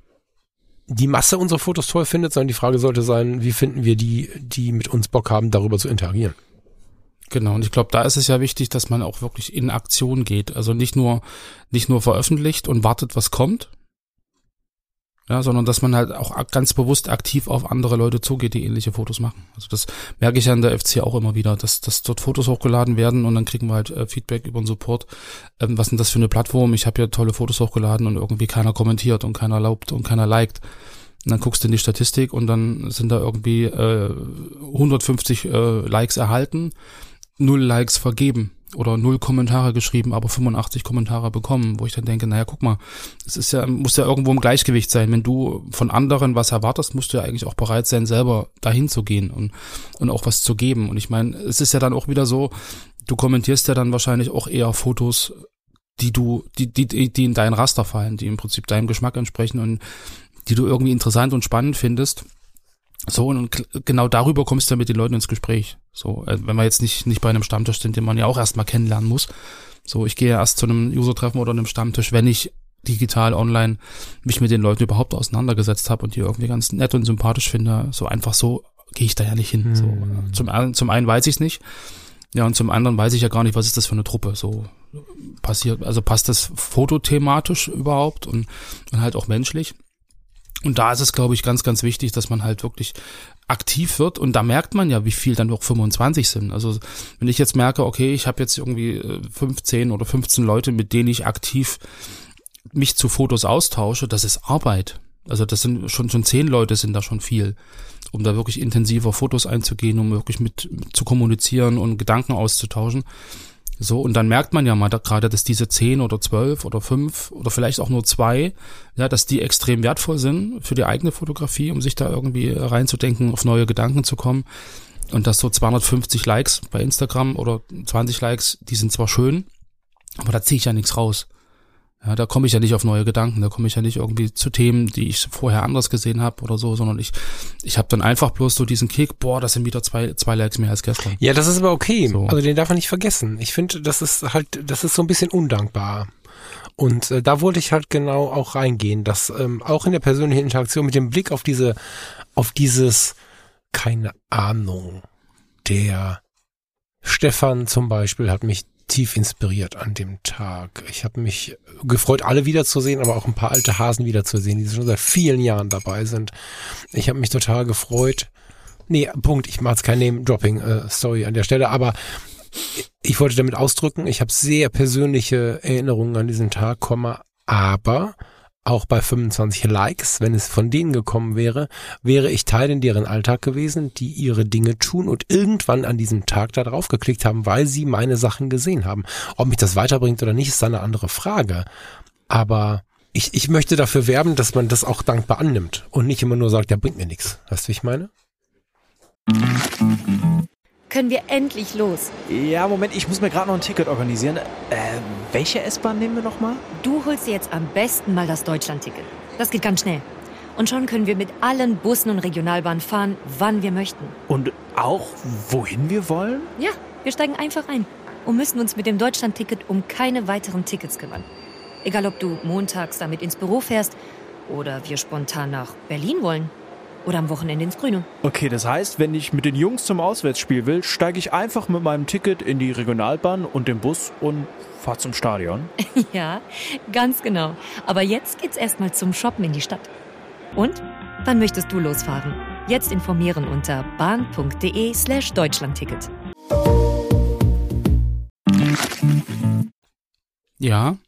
die Masse unsere Fotos toll findet, sondern die Frage sollte sein, wie finden wir die, die mit uns Bock haben, darüber zu interagieren. Genau, und ich glaube, da ist es ja wichtig, dass man auch wirklich in Aktion geht. Also nicht nur nicht nur veröffentlicht und wartet, was kommt, ja, sondern dass man halt auch ganz bewusst aktiv auf andere Leute zugeht, die ähnliche Fotos machen. Also das merke ich ja in der F C auch immer wieder, dass, dass dort Fotos hochgeladen werden und dann kriegen wir halt äh, Feedback über den Support. Ähm, was ist denn das für eine Plattform? Ich habe ja tolle Fotos hochgeladen und irgendwie keiner kommentiert und keiner erlaubt und keiner liked. Und dann guckst du in die Statistik und dann sind da irgendwie äh, hundertfünfzig äh, Likes erhalten, null Likes vergeben oder null Kommentare geschrieben, aber fünfundachtzig Kommentare bekommen, wo ich dann denke, naja, guck mal, es ist ja, muss ja irgendwo im Gleichgewicht sein. Wenn du von anderen was erwartest, musst du ja eigentlich auch bereit sein, selber dahin zu gehen und, und auch was zu geben. Und ich meine, es ist ja dann auch wieder so, du kommentierst ja dann wahrscheinlich auch eher Fotos, die du, die, die, die in dein Raster fallen, die im Prinzip deinem Geschmack entsprechen und die du irgendwie interessant und spannend findest. So, und genau darüber kommst du ja mit den Leuten ins Gespräch. So, wenn wir jetzt nicht nicht bei einem Stammtisch sind, den man ja auch erstmal kennenlernen muss. So, ich gehe ja erst zu einem User-Treffen oder einem Stammtisch, wenn ich digital online mich mit den Leuten überhaupt auseinandergesetzt habe und die irgendwie ganz nett und sympathisch finde. So einfach so gehe ich da ja nicht hin. Mhm. So, zum, zum einen weiß ich es nicht. Ja, und zum anderen weiß ich ja gar nicht, was ist das für eine Truppe. So passiert, also passt das fotothematisch überhaupt und, und halt auch menschlich. Und da ist es, glaube ich, ganz, ganz wichtig, dass man halt wirklich aktiv wird. Und da merkt man ja, wie viel dann noch fünfundzwanzig sind. Also wenn ich jetzt merke, okay, ich habe jetzt irgendwie fünfzehn oder fünfzehn Leute, mit denen ich aktiv mich zu Fotos austausche, das ist Arbeit. Also das sind schon schon zehn Leute sind da schon viel, um da wirklich intensiver Fotos einzugehen, um wirklich mit, mit zu kommunizieren und Gedanken auszutauschen. So, und dann merkt man ja mal da gerade, dass diese zehn oder zwölf oder fünf oder vielleicht auch nur zwei, ja, dass die extrem wertvoll sind für die eigene Fotografie, um sich da irgendwie reinzudenken, auf neue Gedanken zu kommen. Und dass so zweihundertfünfzig Likes bei Instagram oder zwanzig Likes, die sind zwar schön, aber da ziehe ich ja nichts raus. Ja, da komme ich ja nicht auf neue Gedanken, da komme ich ja nicht irgendwie zu Themen, die ich vorher anders gesehen habe oder so, sondern ich ich habe dann einfach bloß so diesen Kick, boah, das sind wieder zwei zwei Likes mehr als gestern. Ja, das ist aber okay. So. Also den darf man nicht vergessen. Ich finde, das ist halt, das ist so ein bisschen undankbar. Und äh, da wollte ich halt genau auch reingehen, dass ähm, auch in der persönlichen Interaktion mit dem Blick auf diese, auf dieses, keine Ahnung, der Stefan zum Beispiel hat mich tief inspiriert an dem Tag. Ich habe mich gefreut, alle wiederzusehen, aber auch ein paar alte Hasen wiederzusehen, die schon seit vielen Jahren dabei sind. Ich habe mich total gefreut. Nee, Punkt, ich mache jetzt kein Name-Dropping, äh, sorry an der Stelle, aber ich wollte damit ausdrücken, ich habe sehr persönliche Erinnerungen an diesen Tag, aber auch bei fünfundzwanzig Likes, wenn es von denen gekommen wäre, wäre ich Teil in deren Alltag gewesen, die ihre Dinge tun und irgendwann an diesem Tag da drauf geklickt haben, weil sie meine Sachen gesehen haben. Ob mich das weiterbringt oder nicht, ist dann eine andere Frage. Aber ich, ich möchte dafür werben, dass man das auch dankbar annimmt und nicht immer nur sagt, ja, bringt mir nichts. Weißt du, wie ich meine? Können wir endlich los? Ja, Moment, ich muss mir gerade noch ein Ticket organisieren. Äh, welche S-Bahn nehmen wir nochmal? Du holst dir jetzt am besten mal das Deutschland-Ticket. Das geht ganz schnell. Und schon können wir mit allen Bussen und Regionalbahnen fahren, wann wir möchten. Und auch, wohin wir wollen? Ja, wir steigen einfach ein und müssen uns mit dem Deutschland-Ticket um keine weiteren Tickets kümmern. Egal, ob du montags damit ins Büro fährst oder wir spontan nach Berlin wollen. Oder am Wochenende ins Grüne. Okay, das heißt, wenn ich mit den Jungs zum Auswärtsspiel will, steige ich einfach mit meinem Ticket in die Regionalbahn und den Bus und fahre zum Stadion. Ja, ganz genau. Aber jetzt geht's erstmal zum Shoppen in die Stadt. Und? Wann möchtest du losfahren? Jetzt informieren unter bahn.de slash Deutschlandticket. Ja.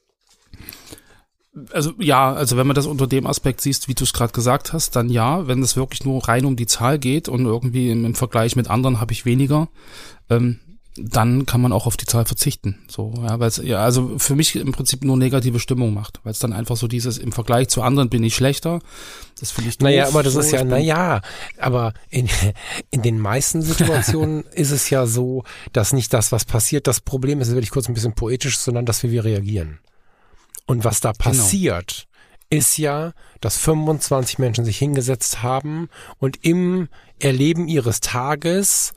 Also ja, also wenn man das unter dem Aspekt siehst, wie du es gerade gesagt hast, dann ja, wenn es wirklich nur rein um die Zahl geht und irgendwie im, im Vergleich mit anderen habe ich weniger, ähm, dann kann man auch auf die Zahl verzichten. So, ja, weil es ja also für mich im Prinzip nur negative Stimmung macht, weil es dann einfach so dieses im Vergleich zu anderen bin ich schlechter. Das finde ich doof. Naja, aber das so, ist ja, naja, aber in, in den meisten Situationen ist es ja so, dass nicht das, was passiert, das Problem ist, wirklich kurz ein bisschen poetisch, sondern dass wir, wir reagieren. Und was da passiert, genau. ist ja, dass fünfundzwanzig Menschen sich hingesetzt haben und im Erleben ihres Tages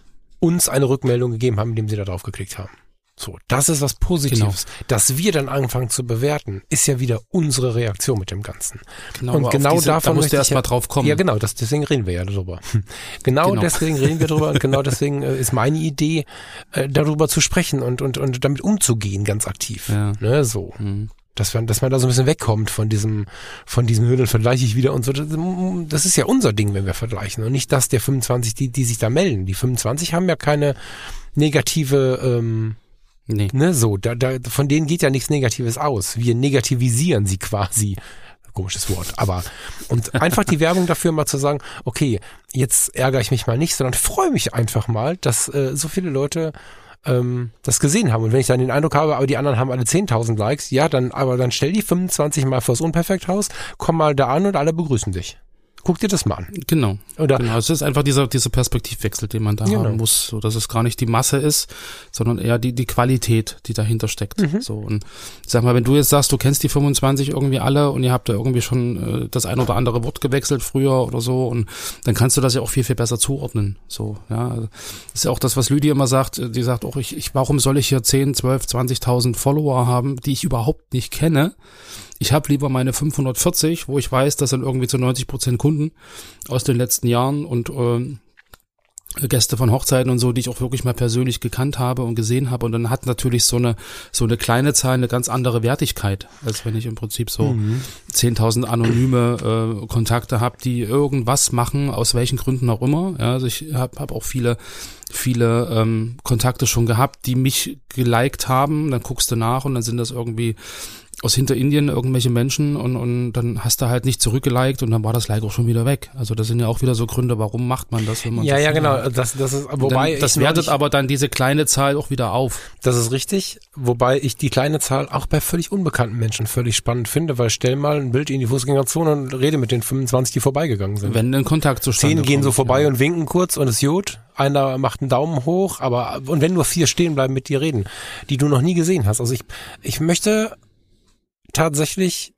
uns eine Rückmeldung gegeben haben, indem sie da drauf geklickt haben. So, das ist was Positives. Genau. Dass wir dann anfangen zu bewerten, ist ja wieder unsere Reaktion mit dem Ganzen. Genau, und genau diese, davon da musst du erst ja, mal drauf kommen. Ja, genau, das, deswegen reden wir ja darüber. Genau, genau. deswegen reden wir darüber und genau deswegen äh, ist meine Idee, äh, darüber zu sprechen und, und, und damit umzugehen, ganz aktiv. Ja. Ne, so. Mhm. Dass man, dass man da so ein bisschen wegkommt von diesem, von diesem Hürden, vergleiche ich wieder und so. Das ist ja unser Ding, wenn wir vergleichen. Und nicht das der fünfundzwanzig, die, die sich da melden. Die fünfundzwanzig haben ja keine negative, ähm, nee. ne, so. Da, da, von denen geht ja nichts Negatives aus. Wir negativisieren sie quasi. Komisches Wort. Aber, und einfach die Werbung dafür mal zu sagen, okay, jetzt ärgere ich mich mal nicht, sondern freue mich einfach mal, dass äh, so viele Leute ähm, das gesehen haben. Und wenn ich dann den Eindruck habe, aber die anderen haben alle zehntausend Likes, ja, dann, aber dann stell die fünfundzwanzig mal vors Unperfekthaus, komm mal da an und alle begrüßen dich. Guck dir das mal an. Genau. Oder? Genau. Es ist einfach dieser, dieser Perspektivwechsel, den man da genau. haben muss, so dass es gar nicht die Masse ist, sondern eher die, die Qualität, die dahinter steckt. Mhm. So. Und sag mal, wenn du jetzt sagst, du kennst die fünfundzwanzig irgendwie alle und ihr habt da irgendwie schon äh, das ein oder andere Wort gewechselt früher oder so, und dann kannst du das ja auch viel, viel besser zuordnen. So, ja. Das ist ja auch das, was Lydia immer sagt. Die sagt auch, ich, ich, warum soll ich hier zehn, zwölf, zwanzigtausend Follower haben, die ich überhaupt nicht kenne? Ich habe lieber meine fünfhundertvierzig, wo ich weiß, das sind irgendwie zu neunzig Prozent Kunden aus den letzten Jahren und äh, Gäste von Hochzeiten und so, die ich auch wirklich mal persönlich gekannt habe und gesehen habe. Und dann hat natürlich so eine so eine kleine Zahl eine ganz andere Wertigkeit, als wenn ich im Prinzip so mhm. zehntausend anonyme äh, Kontakte habe, die irgendwas machen, aus welchen Gründen auch immer. Ja, also ich habe hab auch viele viele ähm, Kontakte schon gehabt, die mich geliked haben. Dann guckst du nach und dann sind das irgendwie aus Hinterindien irgendwelche Menschen und, und dann hast du halt nicht zurückgeliked und dann war das Like auch schon wieder weg. Also das sind ja auch wieder so Gründe, warum macht man das, wenn man Ja, so ja, genau. Das, das ist, wobei dann, das ich wertet nicht, aber dann diese kleine Zahl auch wieder auf. Das ist richtig, wobei ich die kleine Zahl auch bei völlig unbekannten Menschen völlig spannend finde, weil stell mal ein Bild in die Fußgängerzone und rede mit den fünfundzwanzig, die vorbeigegangen sind. Wenn ein Kontakt zustande Zehn gehen kommt, so vorbei ja. und winken kurz und es jod. Einer macht einen Daumen hoch, aber und wenn nur vier stehen bleiben mit dir reden, die du noch nie gesehen hast. Also ich, ich möchte tatsächlich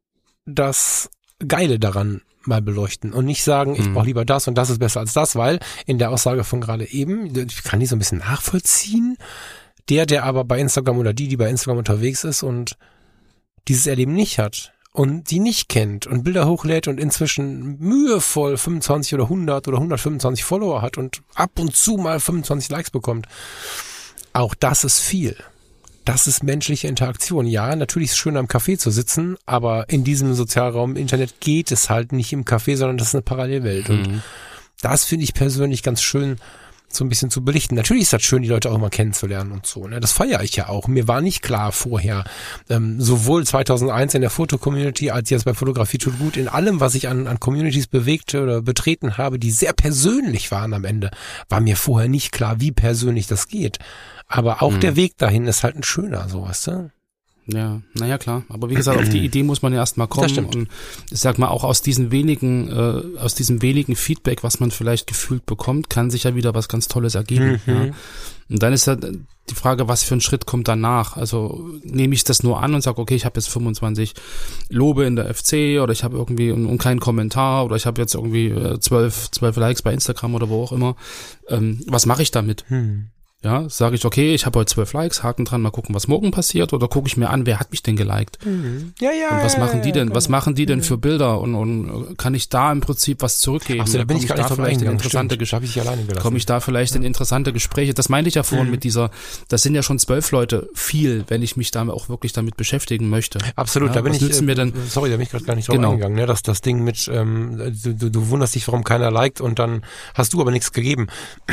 das Geile daran mal beleuchten und nicht sagen, ich mhm. brauche lieber das und das ist besser als das, weil in der Aussage von gerade eben, ich kann die so ein bisschen nachvollziehen, der, der aber bei Instagram oder die, die bei Instagram unterwegs ist und dieses Erleben nicht hat und die nicht kennt und Bilder hochlädt und inzwischen mühevoll fünfundzwanzig oder hundert oder hundertfünfundzwanzig Follower hat und ab und zu mal fünfundzwanzig Likes bekommt, auch das ist viel. Das ist menschliche Interaktion. Ja, natürlich ist es schön, am Café zu sitzen, aber in diesem Sozialraum Internet geht es halt nicht im Café, sondern das ist eine Parallelwelt. Mhm. Und das finde ich persönlich ganz schön, so ein bisschen zu belichten. Natürlich ist das schön, die Leute auch mal kennenzulernen und so. Ne? Das feiere ich ja auch. Mir war nicht klar vorher, ähm, sowohl zweitausendeins in der Foto-Community als jetzt bei Fotografie tut gut, in allem, was ich an, an Communities bewegte oder betreten habe, die sehr persönlich waren am Ende, war mir vorher nicht klar, wie persönlich das geht. Aber auch mhm. der Weg dahin ist halt ein schöner, so, weißt du? Ja, naja, klar. Aber wie gesagt, auf die Idee muss man ja erst mal kommen. Und ich sag mal, auch aus diesen wenigen, äh, aus diesem wenigen Feedback, was man vielleicht gefühlt bekommt, kann sich ja wieder was ganz Tolles ergeben. Mhm. Ja. Und dann ist ja die Frage, was für ein Schritt kommt danach? Also nehme ich das nur an und sage, okay, ich habe jetzt fünfundzwanzig Lobe in der F C oder ich habe irgendwie und, und keinen Kommentar oder ich habe jetzt irgendwie äh, zwölf, zwölf Likes bei Instagram oder wo auch immer. Ähm, was mache ich damit? Mhm. Ja, sage ich, okay, ich habe heute zwölf Likes, Haken dran, mal gucken, was morgen passiert, oder gucke ich mir an, wer hat mich denn geliked? Mhm. Ja, ja. Und was machen die denn? Ja, was machen die denn für Bilder? Und, und kann ich da im Prinzip was zurückgeben? Ach so, da bin ich gar nicht drauf eingegangen. Interessante Gespräche. Ich alleine gelassen. Komme ich da vielleicht in interessante Gespräche? Das meinte ich ja vorhin mhm. mit dieser, das sind ja schon zwölf Leute viel, wenn ich mich da auch wirklich damit beschäftigen möchte. Absolut, ja, da bin ich, mir denn, sorry, da bin ich gerade gar nicht drauf genau. eingegangen, ne? dass das Ding mit, ähm, du, du wunderst dich, warum keiner liked und dann hast du aber nichts gegeben.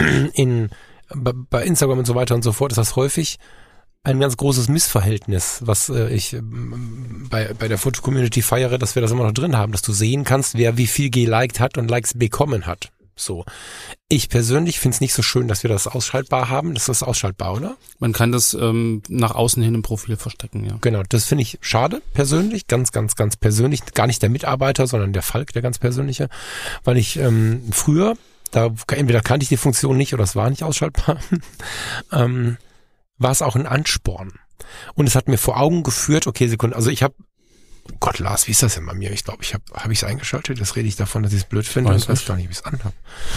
In Bei Instagram und so weiter und so fort ist das häufig ein ganz großes Missverhältnis, was äh, ich äh, bei bei der Foto-Community feiere, dass wir das immer noch drin haben, dass du sehen kannst, wer wie viel geliked hat und Likes bekommen hat. So. Ich persönlich finde es nicht so schön, dass wir das ausschaltbar haben. Das ist ausschaltbar, oder? Man kann das ähm, nach außen hin im Profil verstecken, ja. Genau, das finde ich schade, persönlich, ganz, ganz, ganz persönlich. Gar nicht der Mitarbeiter, sondern der Falk, der ganz persönliche. Weil ich ähm, früher Da entweder kannte ich die Funktion nicht oder es war nicht ausschaltbar, ähm, war es auch ein Ansporn. Und es hat mir vor Augen geführt, okay, Sekunde, also ich habe, Gott, Lars, wie ist das denn bei mir? Ich glaube, ich habe habe ich es eingeschaltet, jetzt rede ich davon, dass ich es blöd finde, weiß ich weiß gar nicht, wie ich es anhabe.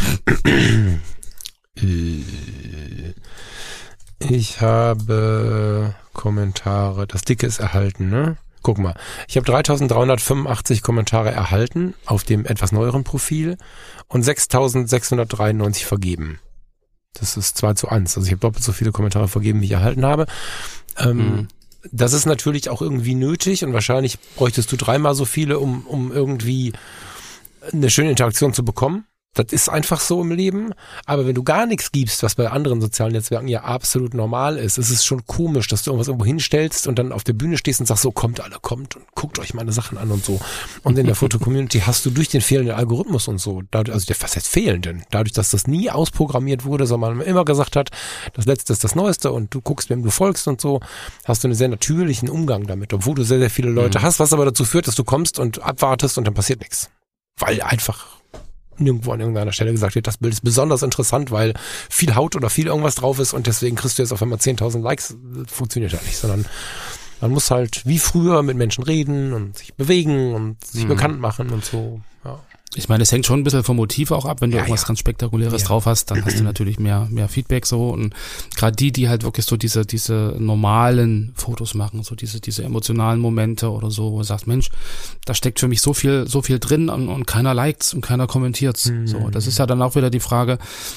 Ich habe Kommentare, das Dicke ist erhalten, ne? Guck mal, ich habe dreitausenddreihundertfünfundachtzig Kommentare erhalten auf dem etwas neueren Profil und sechstausendsechshundertdreiundneunzig vergeben. Das ist zwei zu eins. Also ich habe doppelt so viele Kommentare vergeben, wie ich erhalten habe. Ähm, mhm. Das ist natürlich auch irgendwie nötig und wahrscheinlich bräuchtest du dreimal so viele, um, um irgendwie eine schöne Interaktion zu bekommen. Das ist einfach so im Leben. Aber wenn du gar nichts gibst, was bei anderen sozialen Netzwerken ja absolut normal ist, ist es schon komisch, dass du irgendwas irgendwo hinstellst und dann auf der Bühne stehst und sagst, so kommt alle, kommt und guckt euch meine Sachen an und so. Und in der Foto-Community hast du durch den fehlenden Algorithmus und so, dadurch, also der was heißt fehlenden, dadurch, dass das nie ausprogrammiert wurde, sondern man immer gesagt hat, das Letzte ist das Neueste und du guckst, wem du folgst und so, hast du einen sehr natürlichen Umgang damit, obwohl du sehr, sehr viele Leute mhm. hast, was aber dazu führt, dass du kommst und abwartest und dann passiert nichts. Weil einfach nirgendwo an irgendeiner Stelle gesagt wird, das Bild ist besonders interessant, weil viel Haut oder viel irgendwas drauf ist und deswegen kriegst du jetzt auf einmal zehntausend Likes. Das funktioniert ja nicht, sondern man muss halt wie früher mit Menschen reden und sich bewegen und sich mhm. bekannt machen und so, ja. Ich meine, es hängt schon ein bisschen vom Motiv auch ab. Wenn du ja, irgendwas ja. ganz Spektakuläres ja. drauf hast, dann hast du natürlich mehr mehr Feedback so. Und gerade die, die halt wirklich so diese diese normalen Fotos machen, so diese diese emotionalen Momente oder so, wo du sagst, Mensch, da steckt für mich so viel so viel drin und, und keiner liked's und keiner kommentiert's. Mhm. So, das ist ja dann auch wieder die Frage,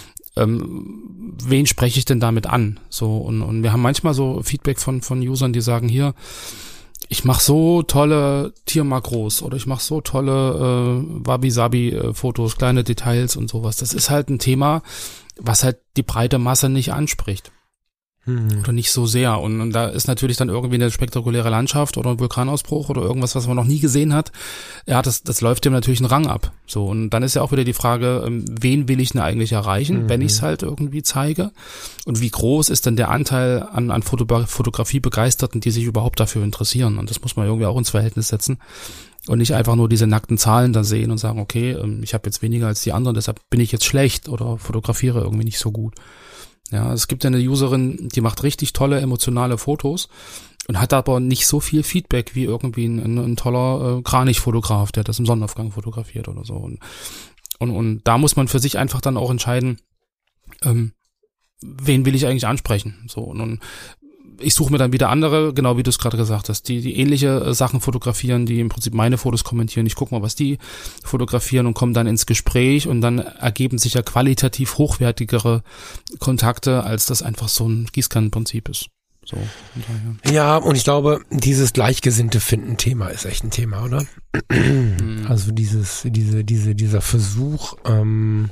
ähm, wen spreche ich denn damit an? So, und und wir haben manchmal so Feedback von von Usern, die sagen, hier, ich mache so tolle Tiermakros oder ich mache so tolle äh, Wabi-Sabi-Fotos, kleine Details und sowas. Das ist halt ein Thema, was halt die breite Masse nicht anspricht. Hm. Oder nicht so sehr. Und, und da ist natürlich dann irgendwie eine spektakuläre Landschaft oder ein Vulkanausbruch oder irgendwas, was man noch nie gesehen hat. Ja, das, das läuft dem natürlich einen Rang ab. So, und dann ist ja auch wieder die Frage, wen will ich denn eigentlich erreichen, mhm. wenn ich es halt irgendwie zeige? Und wie groß ist denn der Anteil an, an Foto- Fotografie-Begeisterten, die sich überhaupt dafür interessieren? Und das muss man irgendwie auch ins Verhältnis setzen. Und nicht einfach nur diese nackten Zahlen da sehen und sagen, okay, ich habe jetzt weniger als die anderen, deshalb bin ich jetzt schlecht oder fotografiere irgendwie nicht so gut. Ja, es gibt ja eine Userin, die macht richtig tolle emotionale Fotos und hat aber nicht so viel Feedback wie irgendwie ein, ein, ein toller äh, Kranich-Fotograf, der das im Sonnenaufgang fotografiert oder so. Und, und, und da muss man für sich einfach dann auch entscheiden, ähm, wen will ich eigentlich ansprechen. So, und, und ich suche mir dann wieder andere, genau wie du es gerade gesagt hast, die die ähnliche Sachen fotografieren, die im Prinzip meine Fotos kommentieren. Ich gucke mal, was die fotografieren und komme dann ins Gespräch und dann ergeben sich ja qualitativ hochwertigere Kontakte, als das einfach so ein Gießkannenprinzip ist. So, ja, und ich glaube, dieses gleichgesinnte Finden Thema ist echt ein Thema, oder? Mhm. Also dieses, diese, diese, dieser Versuch, ähm,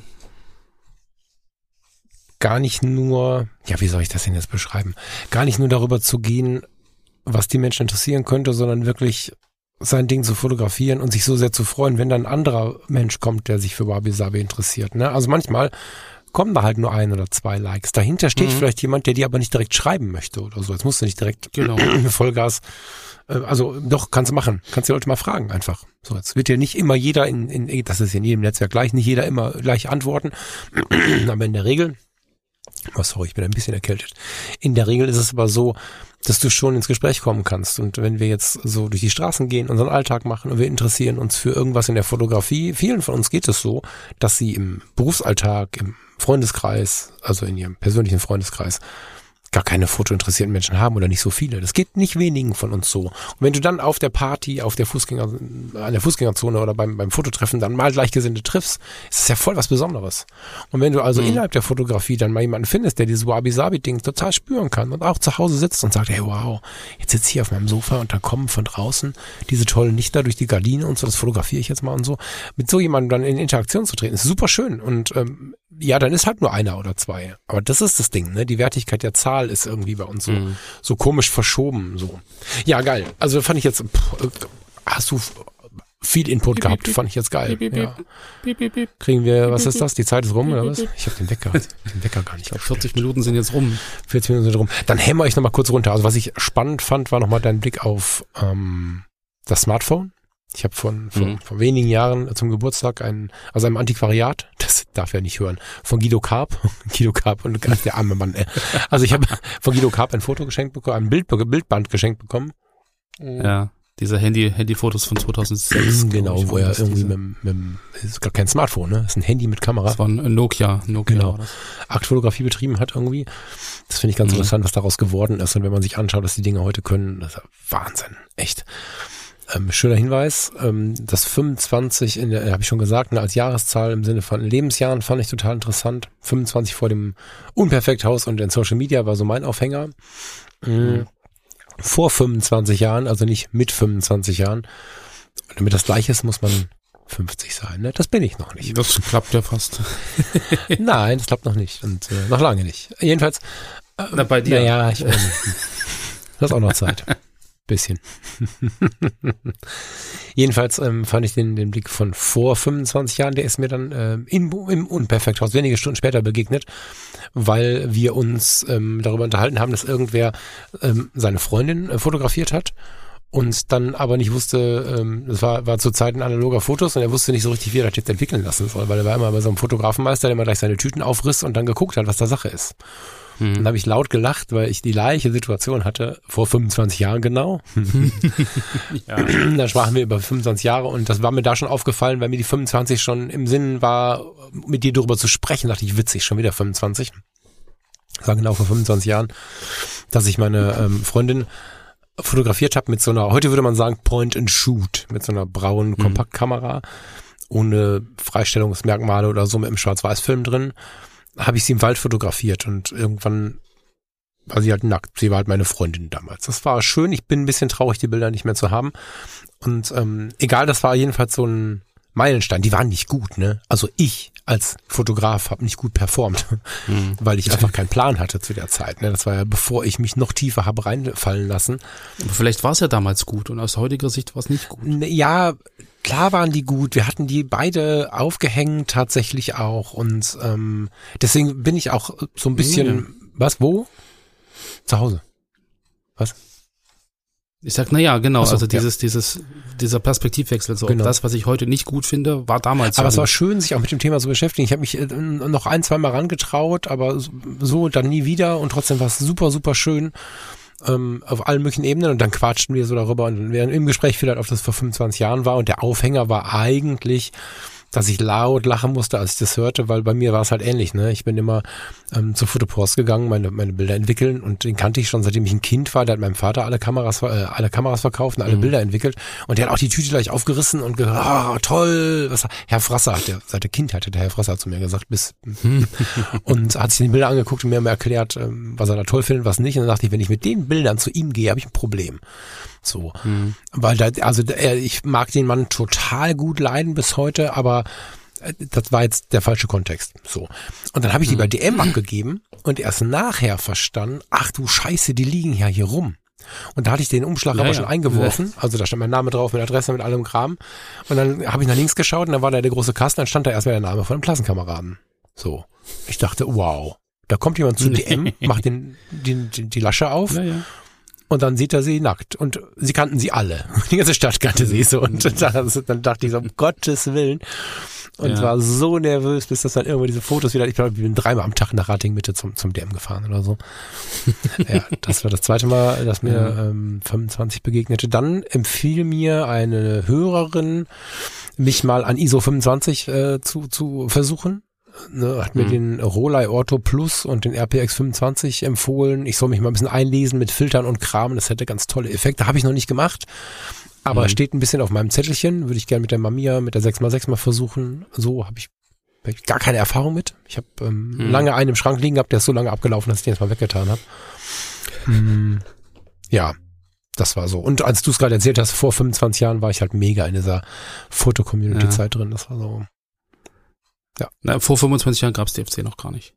gar nicht nur, ja, wie soll ich das denn jetzt beschreiben? Gar nicht nur darüber zu gehen, was die Menschen interessieren könnte, sondern wirklich sein Ding zu fotografieren und sich so sehr zu freuen, wenn dann ein anderer Mensch kommt, der sich für Wabi Sabi interessiert. Ne? Also manchmal kommen da halt nur ein oder zwei Likes. Dahinter steht mhm. vielleicht jemand, der dir aber nicht direkt schreiben möchte oder so. Jetzt musst du nicht direkt genau. Vollgas, also doch, kannst du machen. Kannst die Leute mal fragen einfach. So, jetzt wird ja nicht immer jeder in, in das ist in jedem Netzwerk gleich, nicht jeder immer gleich antworten. Aber in der Regel, oh sorry, ich bin ein bisschen erkältet. In der Regel ist es aber so, dass du schon ins Gespräch kommen kannst. Und wenn wir jetzt so durch die Straßen gehen, unseren Alltag machen und wir interessieren uns für irgendwas in der Fotografie, vielen von uns geht es so, dass sie im Berufsalltag, im Freundeskreis, also in ihrem persönlichen Freundeskreis, gar keine fotointeressierten Menschen haben oder nicht so viele. Das geht nicht wenigen von uns so. Und wenn du dann auf der Party, auf der Fußgänger, an der Fußgängerzone oder beim, beim Fototreffen dann mal Gleichgesinnte triffst, ist das ja voll was Besonderes. Und wenn du also mhm. innerhalb der Fotografie dann mal jemanden findest, der dieses Wabi-Sabi-Ding total spüren kann und auch zu Hause sitzt und sagt, hey, wow, jetzt sitze ich hier auf meinem Sofa und dann kommen von draußen diese tollen Lichter durch die Gardine und so, das fotografiere ich jetzt mal und so. Mit so jemandem dann in Interaktion zu treten, ist super schön. Und ähm, ja, dann ist halt nur einer oder zwei. Aber das ist das Ding, ne? Die Wertigkeit der Zahl ist irgendwie bei uns so, mm. so komisch verschoben, so. Ja, geil. Also fand ich jetzt, pff, hast du viel Input beep, gehabt, beep, fand ich jetzt geil. Beep, ja. beep, beep, beep. Kriegen wir, was ist das? Die Zeit ist rum, beep, oder was? Ich habe den Wecker, den Wecker gar nicht. Ich glaube, vierzig Minuten sind jetzt rum. vierzig Minuten sind rum. Dann hämmer ich nochmal kurz runter. Also was ich spannend fand, war nochmal dein Blick auf ähm, das Smartphone. Ich habe von, von, mhm. vor wenigen Jahren zum Geburtstag ein, also einem Antiquariat, das darf er nicht hören, von Guido Karp, Guido Karp und der arme Mann. Ey. Also ich habe von Guido Karp ein Foto geschenkt bekommen, ein Bild, Bildband geschenkt bekommen. Ja, diese Handy, Handyfotos von zweitausendsechs. Genau, ich, wo er irgendwie mit, mit, ist gar kein Smartphone, ne? Das ist ein Handy mit Kamera. Das war ein Nokia, Nokia. Genau. Aktfotografie betrieben hat irgendwie. Das finde ich ganz mhm. interessant, was daraus geworden ist. Und wenn man sich anschaut, was die Dinge heute können, das ist Wahnsinn, echt. Ähm, schöner Hinweis, ähm, das fünfundzwanzig, in der, habe ich schon gesagt, ne, als Jahreszahl im Sinne von Lebensjahren fand ich total interessant. fünfundzwanzig vor dem Unperfekthaus und in Social Media war so mein Aufhänger. Mhm. Vor fünfundzwanzig Jahren, also nicht mit fünfundzwanzig Jahren. Und damit das gleiche ist, muss man fünfzig sein. Ne? Das bin ich noch nicht. Das klappt ja fast. Nein, das klappt noch nicht und äh, noch lange nicht. Jedenfalls. Äh, Na, bei dir. Naja, ich, äh, das ist auch noch Zeit. Bisschen. Jedenfalls ähm, fand ich den, den Blick von vor fünfundzwanzig Jahren, der ist mir dann ähm, im, im Unperfekthaus wenige Stunden später begegnet, weil wir uns ähm, darüber unterhalten haben, dass irgendwer ähm, seine Freundin äh, fotografiert hat und dann aber nicht wusste, ähm, das war, war zu Zeiten analoger Fotos und er wusste nicht so richtig, wie er das jetzt entwickeln lassen soll, weil er war immer bei so einem Fotografenmeister, der immer gleich seine Tüten aufriss und dann geguckt hat, was da Sache ist. Hm. Dann habe ich laut gelacht, weil ich die gleiche Situation hatte, vor fünfundzwanzig Jahren genau. Ja. Da sprachen wir über fünfundzwanzig Jahre und das war mir da schon aufgefallen, weil mir die fünfundzwanzig schon im Sinn war, mit dir darüber zu sprechen. Da dachte ich, witzig, schon wieder fünfundzwanzig. Das war genau vor fünfundzwanzig Jahren, dass ich meine ähm, Freundin fotografiert habe mit so einer, heute würde man sagen Point and Shoot, mit so einer braunen Kompaktkamera, ohne Freistellungsmerkmale oder so, mit einem Schwarz-Weiß-Film drin. Habe ich sie im Wald fotografiert und irgendwann war sie halt nackt. Sie war halt meine Freundin damals. Das war schön. Ich bin ein bisschen traurig, die Bilder nicht mehr zu haben. Und ähm, egal, das war jedenfalls so ein Meilenstein. Die waren nicht gut, ne? Also ich als Fotograf habe nicht gut performt, mhm. weil ich einfach keinen Plan hatte zu der Zeit. Ne? Das war ja, bevor ich mich noch tiefer habe reinfallen lassen. Aber vielleicht war es ja damals gut und aus heutiger Sicht war es nicht gut. Ja, klar waren die gut. Wir hatten die beide aufgehängt tatsächlich auch und ähm, deswegen bin ich auch so ein bisschen, ja. Was, wo? Zu Hause. Was? Ich sag, na ja, genau, so, also dieses, ja. dieses, dieser Perspektivwechsel, so genau. Das, was ich heute nicht gut finde, war damals. Aber ja es gut. war schön, sich auch mit dem Thema zu beschäftigen. Ich habe mich noch ein, zwei Mal rangetraut, aber so dann nie wieder und trotzdem war es super, super schön ähm, auf allen möglichen Ebenen und dann quatschten wir so darüber und wir im Gespräch vielleicht auf das vor fünfundzwanzig Jahren war und der Aufhänger war eigentlich, dass ich laut lachen musste, als ich das hörte, weil bei mir war es halt ähnlich. Ne? Ich bin immer ähm, zur Fotopost gegangen, meine meine Bilder entwickeln und den kannte ich schon, seitdem ich ein Kind war. Der hat meinem Vater alle Kameras äh, alle Kameras verkauft und alle mhm. Bilder entwickelt und der hat auch die Tüte gleich aufgerissen und gesagt, oh, toll, was Herr Frasser hat der seit der Kindheit hat der Herr Frasser zu mir gesagt, bis und hat sich die Bilder angeguckt und mir mal erklärt, ähm, was er da toll findet, was nicht. Und dann dachte ich, wenn ich mit den Bildern zu ihm gehe, habe ich ein Problem. So, mhm. weil da, also ich mag den Mann total gut leiden bis heute, aber das war jetzt der falsche Kontext. So. Und dann habe ich die bei D M abgegeben und erst nachher verstanden, ach du Scheiße, die liegen ja hier rum. Und da hatte ich den Umschlag ja, aber ja. schon eingeworfen, also da stand mein Name drauf, mit Adresse, mit allem Kram. Und dann habe ich nach links geschaut und dann war da der große Kasten, dann stand da erstmal der Name von einem Klassenkameraden. So. Ich dachte, wow, da kommt jemand zu D M, macht den, den, den die Lasche auf. Ja, ja. Und dann sieht er sie nackt. Und sie kannten sie alle. Die ganze Stadt kannte sie so. Und dann dachte ich so, um Gottes Willen. Und ja. war so nervös, bis das dann irgendwo diese Fotos wieder, ich glaube, ich bin dreimal am Tag nach Rating-Mitte zum, zum D M gefahren oder so. Ja, das war das zweite Mal, dass mir ja. ähm, fünfundzwanzig begegnete. Dann empfiel mir eine Hörerin, mich mal an I S O fünfundzwanzig äh, zu, zu versuchen. Ne, hat mir mhm. den Rolei Orto Plus und den R P X fünfundzwanzig empfohlen. Ich soll mich mal ein bisschen einlesen mit Filtern und Kram. Das hätte ganz tolle Effekte. Habe ich noch nicht gemacht. Aber mhm. steht ein bisschen auf meinem Zettelchen. Würde ich gerne mit der Mamiya, mit der sechs mal sechs mal versuchen. So habe ich, hab ich gar keine Erfahrung mit. Ich habe ähm, mhm. lange einen im Schrank liegen gehabt, der ist so lange abgelaufen, dass ich den jetzt mal weggetan habe. Mhm. Ja, das war so. Und als du es gerade erzählt hast, vor fünfundzwanzig Jahren war ich halt mega in dieser Foto-Community-Zeit ja. drin. Das war so... Ja. Na, vor fünfundzwanzig Jahren gab es D F C noch gar nicht.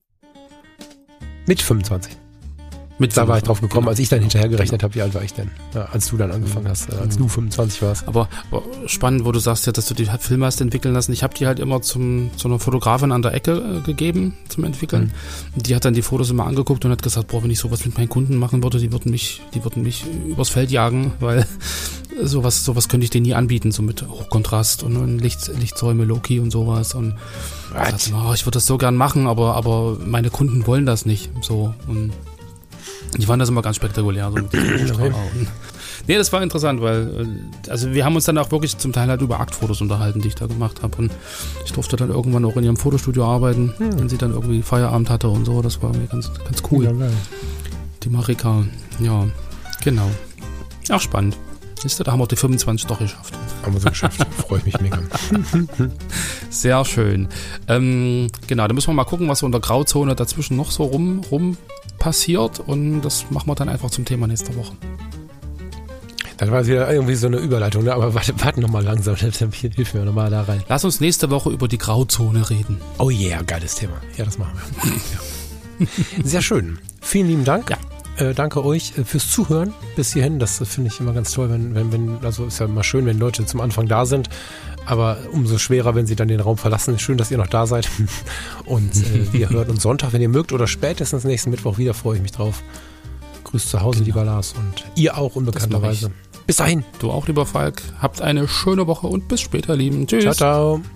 Mit fünfundzwanzig. Mit da war ich drauf gekommen, genau. als ich dann hinterher gerechnet genau. habe, wie alt war ich denn? Ja, als du dann angefangen hast, äh, als du fünfundzwanzig warst. Aber, aber spannend, wo du sagst, ja, dass du die Filme hast entwickeln lassen. Ich habe die halt immer zum zu einer Fotografin an der Ecke äh, gegeben zum Entwickeln. Mhm. Die hat dann die Fotos immer angeguckt und hat gesagt, boah, wenn ich sowas mit meinen Kunden machen würde, die würden mich, die würden mich übers Feld jagen, weil sowas, sowas könnte ich denen nie anbieten, so mit Hochkontrast und, und Licht, Lichtsäume, Loki und sowas. Und dachte, oh, ich würde das so gern machen, aber, aber meine Kunden wollen das nicht. So und die fanden das immer ganz spektakulär. So okay. Nee, das war interessant, weil also wir haben uns dann auch wirklich zum Teil halt über Aktfotos unterhalten, die ich da gemacht habe. Und ich durfte dann irgendwann auch in ihrem Fotostudio arbeiten, hm. wenn sie dann irgendwie Feierabend hatte und so. Das war mir ganz, ganz cool. Ja, die Marika, ja, genau. Auch spannend. Siehst du, da haben wir die fünfundzwanzig doch geschafft. Haben wir so geschafft. Freue ich mich mega. Sehr schön. Ähm, genau, da müssen wir mal gucken, was so in der Grauzone dazwischen noch so rum, rum passiert. Und das machen wir dann einfach zum Thema nächste Woche. Das war wieder irgendwie so eine Überleitung, ne? Aber warte, warte nochmal langsam, hilf mir nochmal da rein. Lass uns nächste Woche über die Grauzone reden. Oh yeah, geiles Thema. Ja, das machen wir. Ja. Sehr schön. Vielen lieben Dank. Ja. Äh, danke euch fürs Zuhören bis hierhin. Das finde ich immer ganz toll, wenn, wenn, wenn, also ist ja immer schön, wenn Leute zum Anfang da sind, aber umso schwerer, wenn sie dann den Raum verlassen. Schön, dass ihr noch da seid. Und äh, wir hören uns Sonntag, wenn ihr mögt, oder spätestens nächsten Mittwoch wieder, freue ich mich drauf. Grüß zu Hause, genau. Lieber Lars, und ihr auch unbekannterweise. Bis dahin. Du auch, lieber Falk. Habt eine schöne Woche und bis später, lieben. Tschüss. Ciao, ciao.